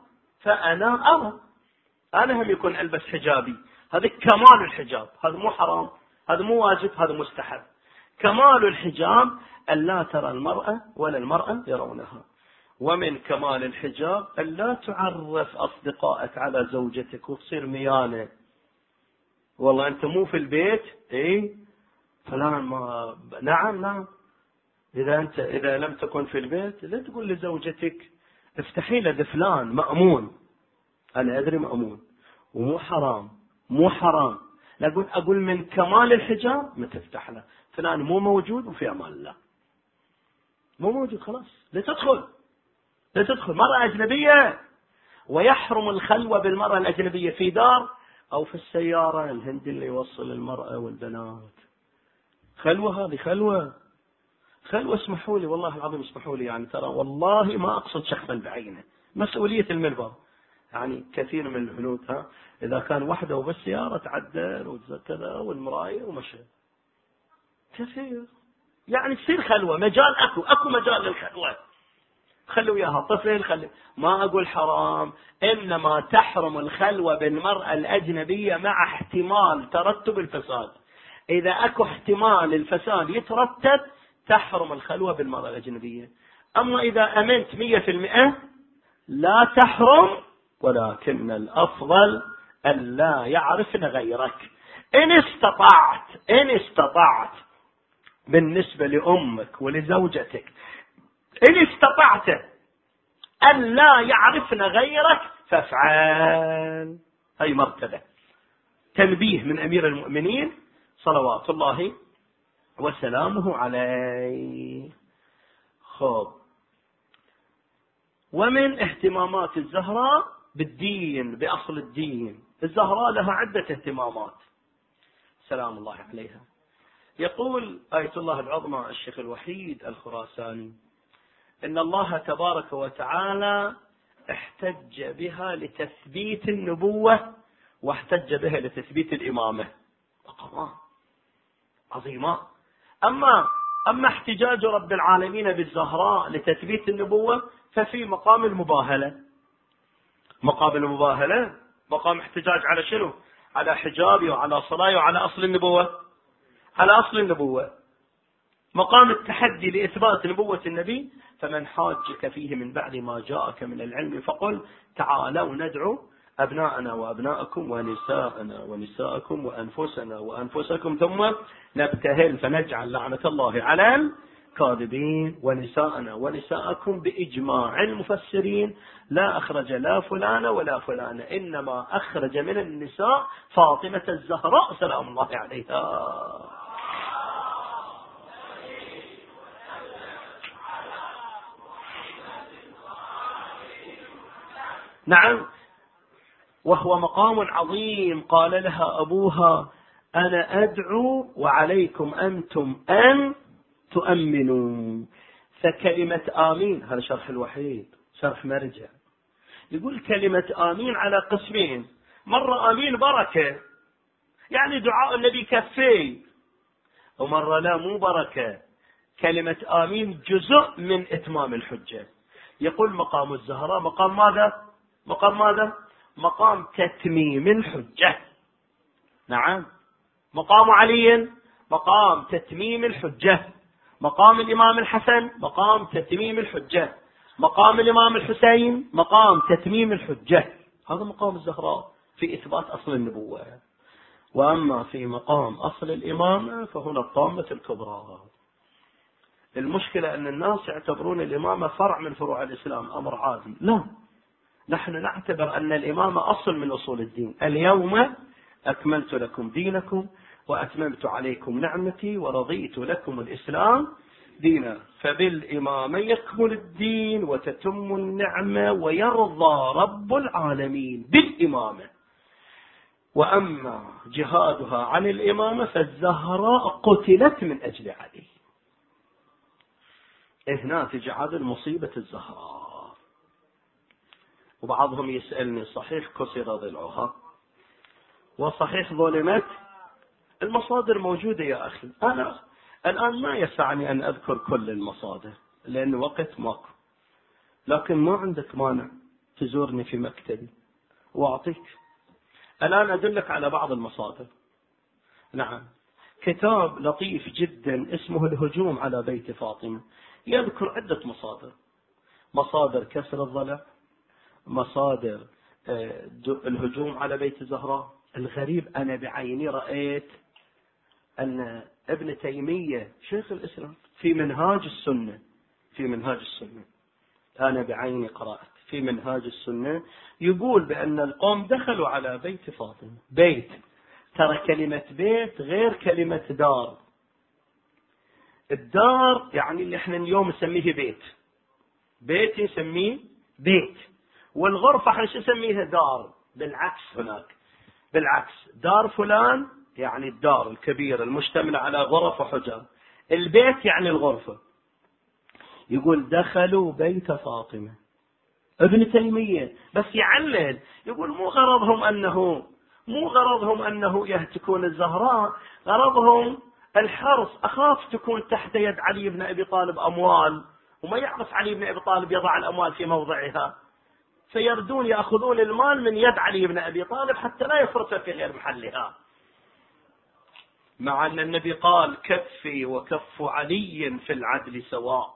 أنا هم يكون ألبس حجابي، هذا كمال الحجاب، هذا مو حرام، هذا مو واجب، هذا مستحب. كمال الحجاب ألا ترى المرأة ولا المرأة يرونها. ومن كمال الحجاب ألا تعرف أصدقائك على زوجتك وتصير ميانة. والله أنت مو في البيت فلان ما نعم إذا لم تكن في البيت لا تقول لزوجتك افتحي له فلان مأمون، أنا أدري مأمون ومو حرام. لا أقول من كمال الحجاب ما تفتح له فلان مو موجود وفي أمان الله، مو موجود خلاص لا تدخل مرأة أجنبية. ويحرم الخلوة بالمرأة الأجنبية في دار أو في السيارة. الهندي اللي يوصل المرأة والبنات خلوة، هذه خلوة اسمحوا لي والله العظيم اسمحوا لي، يعني ترى والله ما أقصد شخصا بعينه، مسؤولية المنبر. يعني كثير من البنوت إذا كان وحده وبالسيارة تعدل وكذا والمراية ومشى كثير، يعني تصير خلوة مجال أكو مجال للخلوة. خلوا إياها طفل ما أقول حرام، إنما تحرم الخلوة بالمرأة الأجنبية مع احتمال ترتب الفساد. إذا أكو احتمال الفساد يترتب تحرم الخلوة بالمرأة الأجنبية. أما إذا أمنت 100% لا تحرم، ولكن الأفضل أن لا يعرفن غيرك. إن استطعت بالنسبة لأمك ولزوجتك إن استطعت أن لا يعرفن غيرك فافعل. هاي مرتبة تنبيه من أمير المؤمنين صلوات الله وسلامه عليه. خب، ومن اهتمامات الزهراء بالدين، بأصل الدين. الزهراء لها عدة اهتمامات سلام الله عليها. يقول آية الله العظمى الشيخ الوحيد الخراساني إن الله تبارك وتعالى احتج بها لتثبيت النبوة واحتج بها لتثبيت الإمامة. مقامات عظيمة. أما احتجاج رب العالمين بالزهراء لتثبيت النبوة ففي مقام المباهلة. مقام احتجاج على شنو؟ على حجابي وعلى صلاة وعلى أصل النبوة. مقام التحدي لإثبات نبوة النبي فمن حاجك فيه من بعد ما جاءك من العلم فقل تعالوا ندعو أبناءنا وأبناءكم ونساءنا ونساءكم وأنفسنا وأنفسكم ثم نبتهل فنجعل لعنة الله على الكاذبين. ونساءنا ونساءكم بإجماع المفسرين لا أخرج لا فلان ولا فلان، إنما أخرج من النساء فاطمة الزهراء سلام الله عليها. نعم، وهو مقام عظيم. قال لها أبوها أنا أدعو وعليكم أنتم أن تؤمنوا. فكلمة آمين، هذا شرح الوحيد، شرح مرجع، يقول كلمة آمين على قسمين. مرة آمين بركة، يعني دعاء النبي كفي، ومرة لا مو بركة، كلمة آمين جزء من إتمام الحجة. يقول مقام الزهراء مقام ماذا؟ مقام تتميم الحجة. نعم، مقام علي مقام تتميم الحجة، مقام الإمام الحسن مقام تتميم الحجة، مقام الإمام الحسين مقام تتميم الحجة. هذا مقام الزهراء في إثبات أصل النبوة. وأما في مقام أصل الإمامة فهنا الطامة الكبرى. المشكلة أن الناس يعتبرون الإمامة فرع من فروع الإسلام، أمر عادي. لا، نحن نعتبر أن الإمامة أصل من أصول الدين. اليوم أكملت لكم دينكم وأتممت عليكم نعمتي ورضيت لكم الإسلام دينا. فبالإمامة يكمل الدين وتتم النعمة ويرضى رب العالمين بالإمامة. وأما جهادها عن الإمامة فالزهراء قتلت من أجل علي. هنا تجي عاد المصيبة الزهراء. وبعضهم يسألني صحيح كسر ضلعها وصحيح ظلمت؟ المصادر موجودة يا أخي. أنا الآن ما يسعني أن أذكر كل المصادر لأن وقت ماكو، لكن ما عندك مانع تزورني في مكتبي وأعطيك. الآن أدلك على بعض المصادر. نعم، كتاب لطيف جدا اسمه الهجوم على بيت فاطمة، يذكر عدة مصادر، مصادر كسر الضلع، مصادر الهجوم على بيت الزهراء. الغريب أنا بعيني رأيت أن ابن تيمية شيخ الإسلام في منهاج السنة أنا بعيني قرأت في منهاج السنة يقول بأن القوم دخلوا على بيت فاطمة. بيت، ترى كلمة بيت غير كلمة دار. الدار يعني اللي احنا اليوم نسميه بيت نسميه بيت، والغرفة احنا شو نسميها؟ دار. بالعكس هناك، بالعكس، دار فلان يعني الدار الكبيرة المشتملة على غرف وحجر، البيت يعني الغرفة. يقول دخلوا بيت فاطمة. ابن تيمية بس يعلل، يقول مو غرضهم أنه يهتكون الزهراء، غرضهم الحرص، أخاف تكون تحت يد علي بن أبي طالب أموال وما يعرف علي بن أبي طالب يضع الأموال في موضعها، فيردون يأخذون المال من يد علي بن أبي طالب حتى لا يفرط في غير محلها، مع أن النبي قال كفي وكف علي في العدل سواء.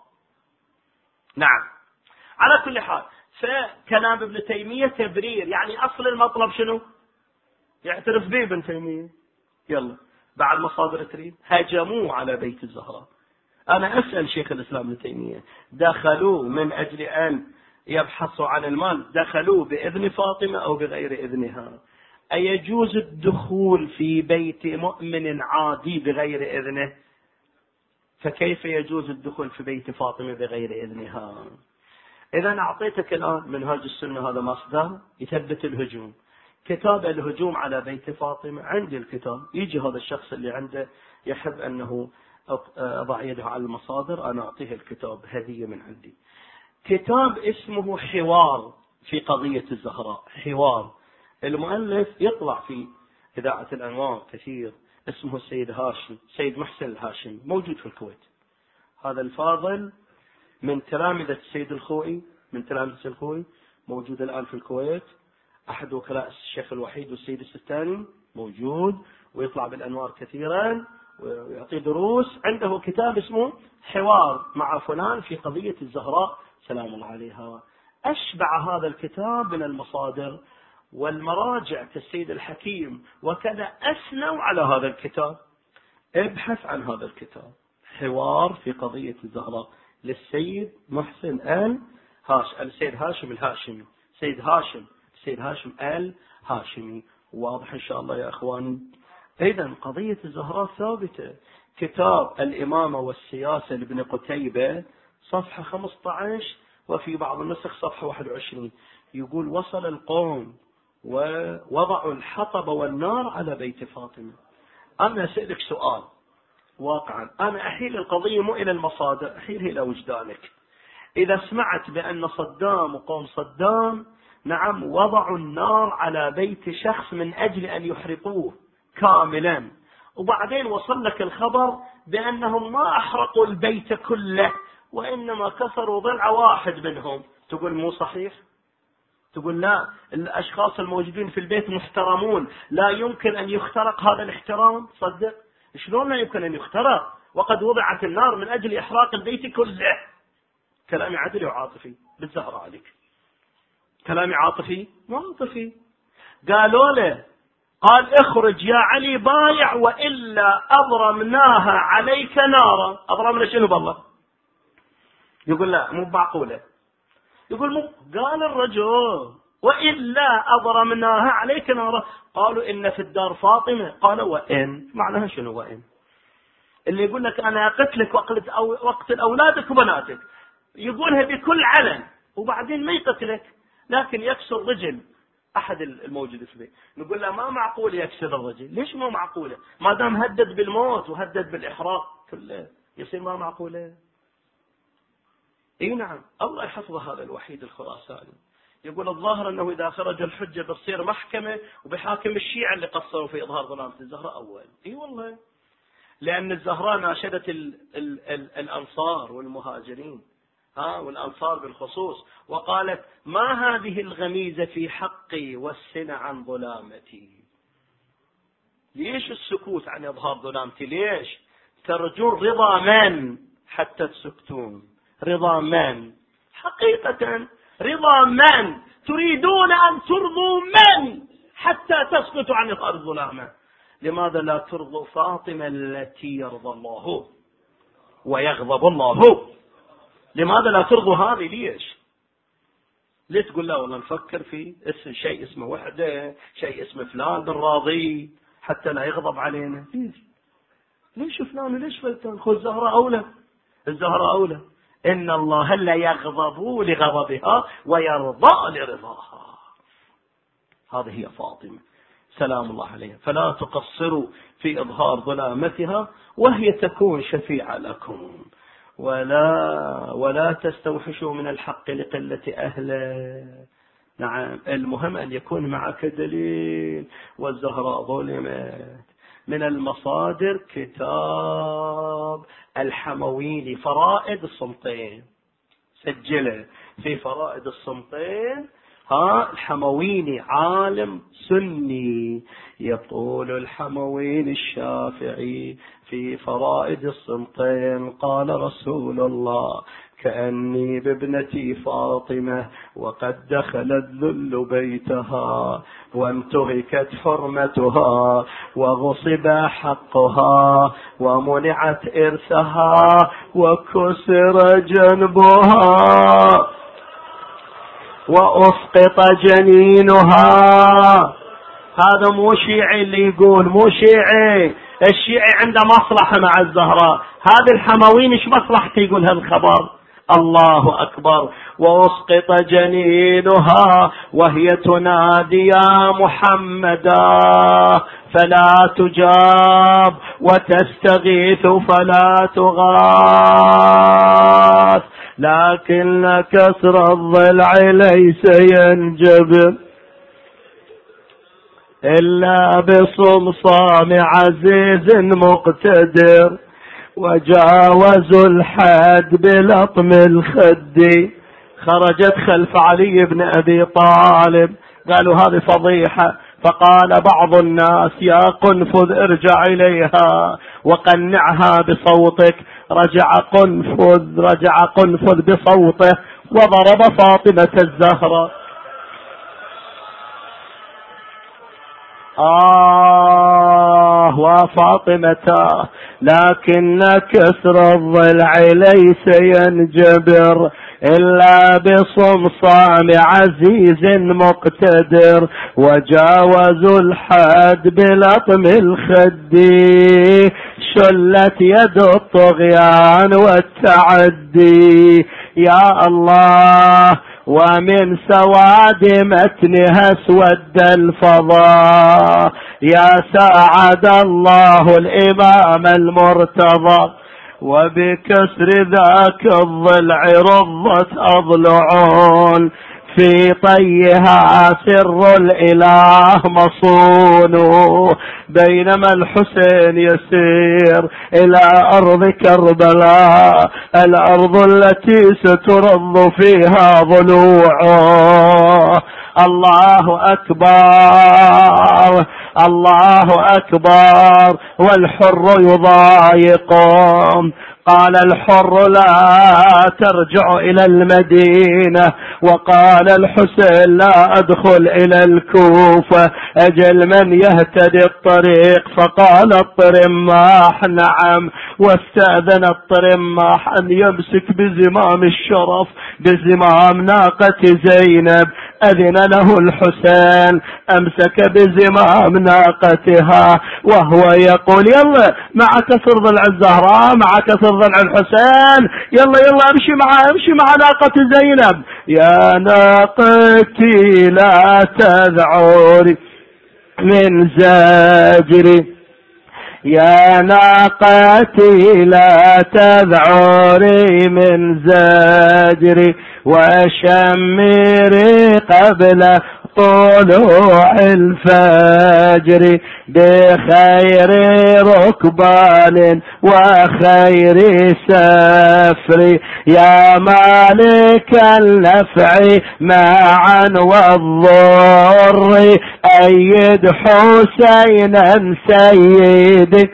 نعم، على كل حال فكلام ابن تيمية تبرير، يعني أصل المطلب شنو؟ يعترف به ابن تيمية. يلا بعد مصادر تريد. هجموا على بيت الزهراء. أنا أسأل شيخ الإسلام ابن تيمية، دخلوا من أجل أن يبحثوا عن المال، دخلوا بإذن فاطمة أو بغير إذنها؟ أيجوز الدخول في بيت مؤمن عادي بغير إذنه؟ فكيف يجوز الدخول في بيت فاطمة بغير إذنها؟ إذا أعطيتك الآن منهاج السنة، هذا مصدر يثبت الهجوم. كتاب الهجوم على بيت فاطمة، عندي الكتاب. يجي هذا الشخص اللي عنده يحب أنه أضع يده على المصادر، أنا أعطيه الكتاب هدية من عندي. كتاب اسمه حوار في قضية الزهراء. حوار، المؤلف يطلع في إذاعة الأنوار كثير، اسمه سيد محسن الهاشمي، موجود في الكويت. هذا الفاضل من تلامذة السيد الخوئي، موجود الآن في الكويت، أحد وكلاء الشيخ الوحيد والسيد الستاني موجود، ويطلع بالأنوار كثيرا ويعطي دروس. عنده كتاب اسمه حوار مع فلان في قضية الزهراء سلام الله عليها. أشبع هذا الكتاب من المصادر والمراجع كالسيد الحكيم وكذا أثنوا على هذا الكتاب. ابحث عن هذا الكتاب، حوار في قضية الزهراء، للسيد محسن السيد هاشم الهاشمي، سيد هاشم الهاشمي. واضح إن شاء الله يا أخواني؟ إذن قضية الزهراء ثابتة. كتاب الإمامة والسياسة لابن قتيبة صفحة 15 وفي بعض النسخ صفحة 21 يقول وصل القوم ووضعوا الحطب والنار على بيت فاطمة. أنا أسألك سؤال واقعا، أنا أحيل القضية مو إلى المصادر، أحيلها إلى وجدانك. إذا سمعت بأن صدام وقوم صدام نعم وضعوا النار على بيت شخص من أجل أن يحرقوه كاملا، وبعدين وصل لك الخبر بأنهم ما أحرقوا البيت كله وإنما كسروا ضلع واحد منهم، تقول مو صحيح؟ تقول لا، الأشخاص الموجودين في البيت محترمون، لا يمكن أن يخترق هذا الاحترام. صدق، شلون لا يمكن أن يخترق وقد وضعت النار من أجل إحراق البيت كله؟ كلامي عدلي وعاطفي بالزهر عليك، كلامي عاطفي وعاطفي. قالوا له، قال اخرج يا علي بايع وإلا أضرمناها عليك نارا. أضرمنا شنو بالله؟ يقول لا مو معقولة. يقول مو، قال الرجل وإلا أضرمناها عليك نارا. قالوا إن في الدار فاطمة. قال وإن، معناها شنو وإن؟ اللي يقول لك أنا أقتلك وأقتل أولادك وبناتك يقولها بكل علن وبعدين ما يقتلك، لكن يكسر رجل أحد الموجود في البيت. نقول له ما معقول يكسر الرجل. ليش ما معقولة؟ ما دام هدد بالموت وهدد بالإحراق كله يصير ما معقولة. اي نعم، الله يحفظ هذا الوحيد الخراساني، يقول الظاهر أنه إذا خرج الحجة بتصير محكمة وبحاكم الشيعة اللي قصروا في إظهار ظلامة الزهراء أول. إي والله، لأن الزهراء ناشدت الأنصار والمهاجرين، والأنصار بالخصوص، وقالت: ما هذه الغميزة في حقي والسن عن ظلامتي. ليش السكوت عن إظهار ظلامتي؟ ليش ترجون رضا من حتى تسكتون؟ رضا من؟ حقيقة رضا من؟ تريدون أن ترضوا من حتى تسكتوا عن إظهار الظلامة؟ لماذا لا ترضوا فاطمة التي يرضى الله ويغضب الله؟ لماذا لا ترضوا هذه؟ ليش تقول لا والله نفكر في شيء اسمه وحدة، شيء اسمه فلان بالراضي حتى لا يغضب علينا؟ ليش فلان وليش فلان؟ خذ الزهراء أولى، الزهراء أولى. إن الله لا يغضب لغضبها ويرضى لرضاها. هذه هي فاطمة سلام الله عليها. فلا تقصروا في إظهار ظلامتها وهي تكون شفيعة لكم، ولا تستوحشوا من الحق لقلة أهله. نعم، المهم أن يكون معك دليل. والزهراء ظلمت. من المصادر كتاب الحمويني فرائد الصمتين، سجله في فرائد الصمتين. الحمويني عالم سني، يقول الحمويني الشافعي في فرائد الصمتين: قال رسول الله: كأني بابنتي فاطمة وقد دخل الذل بيتها وانتهكت حرمتها وغصب حقها ومنعت إرثها وكسر جنبها وأسقط جنينها. هذا مو شيعي اللي يقول، مو شيعي. الشيعي عنده مصلحة مع الزهراء، هذا الحموين ايش مصلحته يقول هذا الخبر؟ الله أكبر. وأسقط جنينها وهي تنادي يا محمدا فلا تجاب وتستغيث فلا تغاث، لكن كسر الضلع ليس ينجبر إلا بصمصام عزيز مقتدر، وجاوزوا الحد بلطم الخد. خرجت خلف علي بن أبي طالب، قالوا هذه فضيحة. فقال بعض الناس: يا قنفذ ارجع إليها وقنعها بصوتك. رجع قنفذ بصوته وضرب فاطمة الزهراء. وفاطمة، لكن كسر الضلع ليس ينجبر إلا بصمصام عزيز مقتدر، وجاوزوا الحد بلطم الخد. شلت يد الطغيان والتعدي. يا الله، ومن سواد متنها اسود الفضاء. يا ساعد الله الإمام المرتضى، وبكسر ذاك الضلع رضت أضلعون. في طيها سر الإله مصون، بينما الحسين يسير إلى أرض كربلاء، الأرض التي سترض فيها ضلوعه. الله أكبر، الله أكبر. والحر يضايقهم. قال الحر: لا ترجع إلى المدينة. وقال الحسين: لا أدخل إلى الكوفة. أجل من يهتدي الطريق. فقال الطرماح: نعم. واستأذن الطرماح أن يمسك بزمام الشرف، بزمام ناقة زينب. أذن له الحسين، أمسك بزمام ناقتها وهو يقول: يلا معك سر ضلع الزهراء، معك سر ضلع الحسين، يلا يلا امشي مع ناقة زينب. يا ناقتي لا تذعري من زاجري، يا ناقتي لا تذعري من زاجري، وشمري قبل طلوع الفجر بخير ركبان وخير سفر يا مالك النفع معا والضر أيد حسينا سيدي.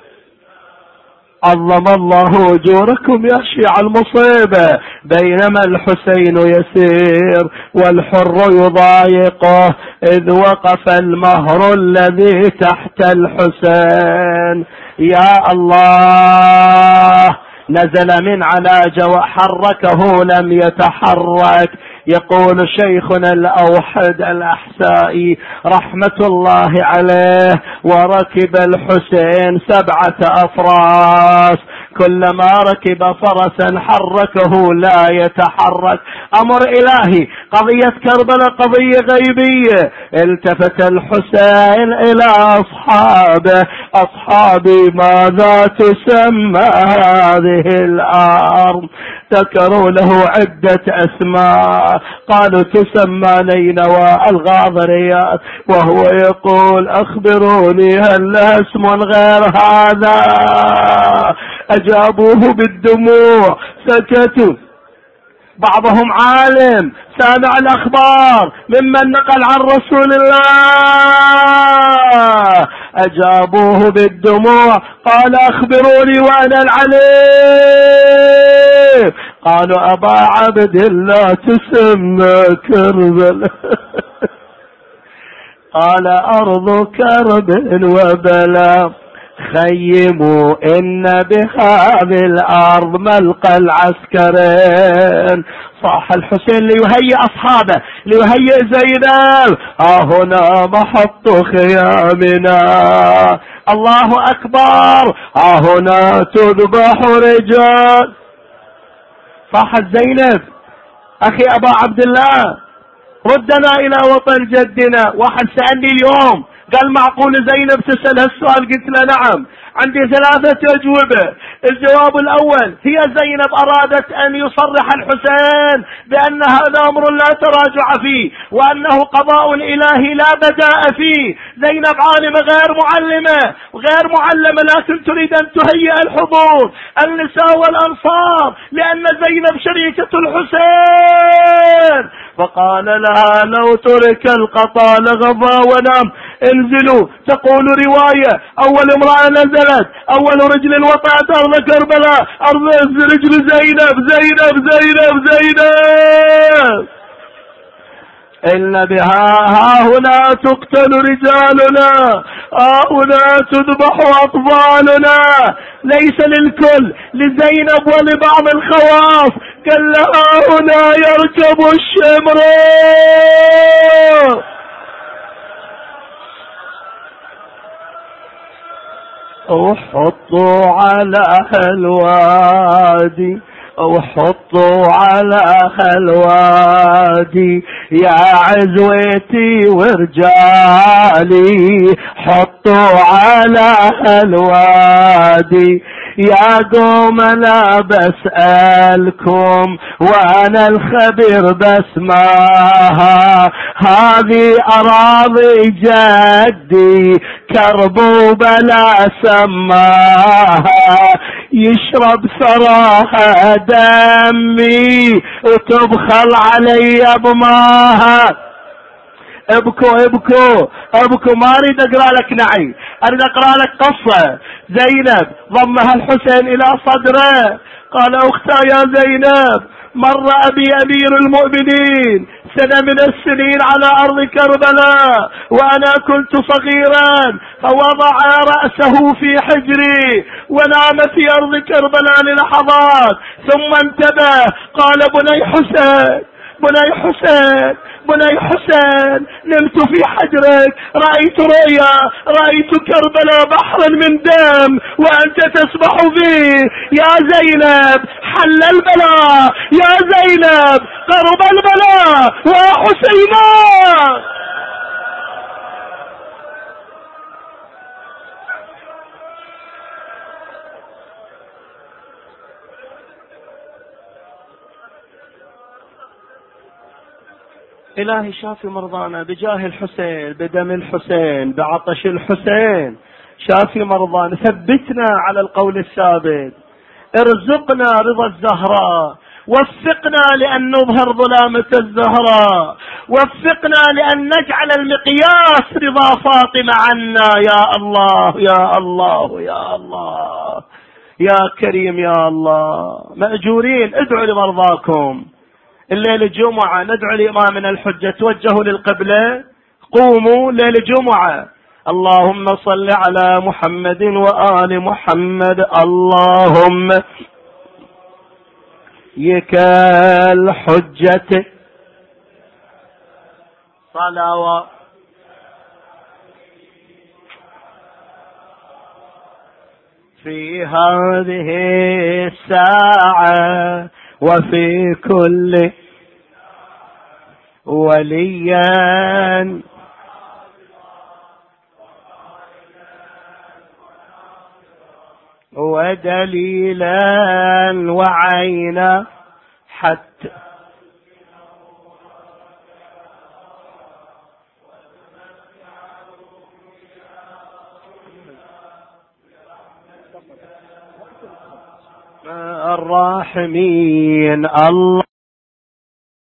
عظم الله أجوركم يا شيع المصيبة. بينما الحسين يسير والحر يضايقه إذ وقف المهر الذي تحت الحسين. يا الله، نزل من علاج وحركه لم يتحرك. يقول شيخنا الأوحد الأحسائي رحمة الله عليه: وركب الحسين 7 أفراس، كلما ركب فرسا حركه لا يتحرك. أمر إلهي. قضية كربلاء قضية غيبية. التفت الحسين إلى أصحابه: أصحابي ماذا تسمى هذه الأرض؟ ذكروا له عدة أسماء، قالوا تسمى نينوى الغاضريات، وهو يقول: أخبروني هل لها اسم غير هذا؟ أجابوه بالدموع، سكتوا. بعضهم عالم سامع الأخبار ممن نقل عن رسول الله، أجابوه بالدموع. قال: أخبروني وأنا العليم. قالوا: أبا عبد الله تسمى كربلاء. قال: أرض كرب وبلاء، خيموا إن بهذه الأرض ملقى العسكرين. صاح الحسين ليهيئ أصحابه، ليهيئ زينب: هنا محط خيامنا. الله أكبر، هنا تذبح رجال. صاحت زينب: أخي أبا عبد الله، ردنا إلى وطن جدنا. واحد سألني اليوم قال: معقول زينب تسأل هالسؤال؟ قلت له: نعم. عندي 3 أجوبة. الجواب الأول: هي زينب أرادت أن يصرح الحسين بأن هذا أمر لا تراجع فيه، وأنه قضاء إلهي لا بداء فيه. زينب عالمة غير معلمة، لكن تريد أن تهيئ الحضور، النساء والأنصار، لأن زينب شريكة الحسين. فقال لها: لو ترك القطا لغضى ونام. انزلوا. تقول رواية: أول امرأة نزلت، أول رجل وطأت أرض كربلاء أرض رجل زينب. زينب زينب زينب. إن بها هنا تقتل رجالنا، هنا تذبح أطفالنا. ليس للكل، لزينب ولبعض الخواص. قال لها: هنا يركب الشمر. وحطوا على الوادي، وحطوا على الوادي يا عزوتي ورجالي، حطوا على الوادي. يا قوم لا بسألكم وانا الخبير بسماها، هذه اراضي جدي كرب وبلا سماها، يشرب ثراها دمي وتبخل علي بماها. ابكوا ابكوا ابكوا، ما اريد اقرا لك نعي، اريد اقرا لك قصة. زينب ضمها الحسين الى صدره، قال: اختي يا زينب، مر ابي امير المؤمنين سنة من السنين على ارض كربلاء وانا كنت صغيرا، فوضع رأسه في حجري ونام في ارض كربلاء للحظات، ثم انتبه. قال: بني حسين بني حسين بني حسين، نمت في حجرك، رأيت رؤيا، رأيت كربلاء بحرا من دم وأنت تسبح فيه. يا زينب حل البلاء، يا زينب قرب البلاء وحسينا. إلهي شافي مرضانا بجاه الحسين، بدم الحسين، بعطش الحسين، شافي مرضانا، ثبتنا على القول الثابت، ارزقنا رضا الزهراء، وفقنا لأن نظهر ظلامة الزهراء، وفقنا لأن نجعل المقياس رضا فاطمة عنا، يا الله يا الله يا الله يا كريم يا الله. مأجورين، ادعوا لمرضاكم. الليل الجمعة ندعو لإمامنا الحجة، توجهوا للقبلة، قوموا ليل الجمعة. اللهم صل على محمد وآل محمد. اللهم يك الحجة صلوات في هذه الساعة وفي كل وليا ودليلا وعينا حتى الراحمين. الله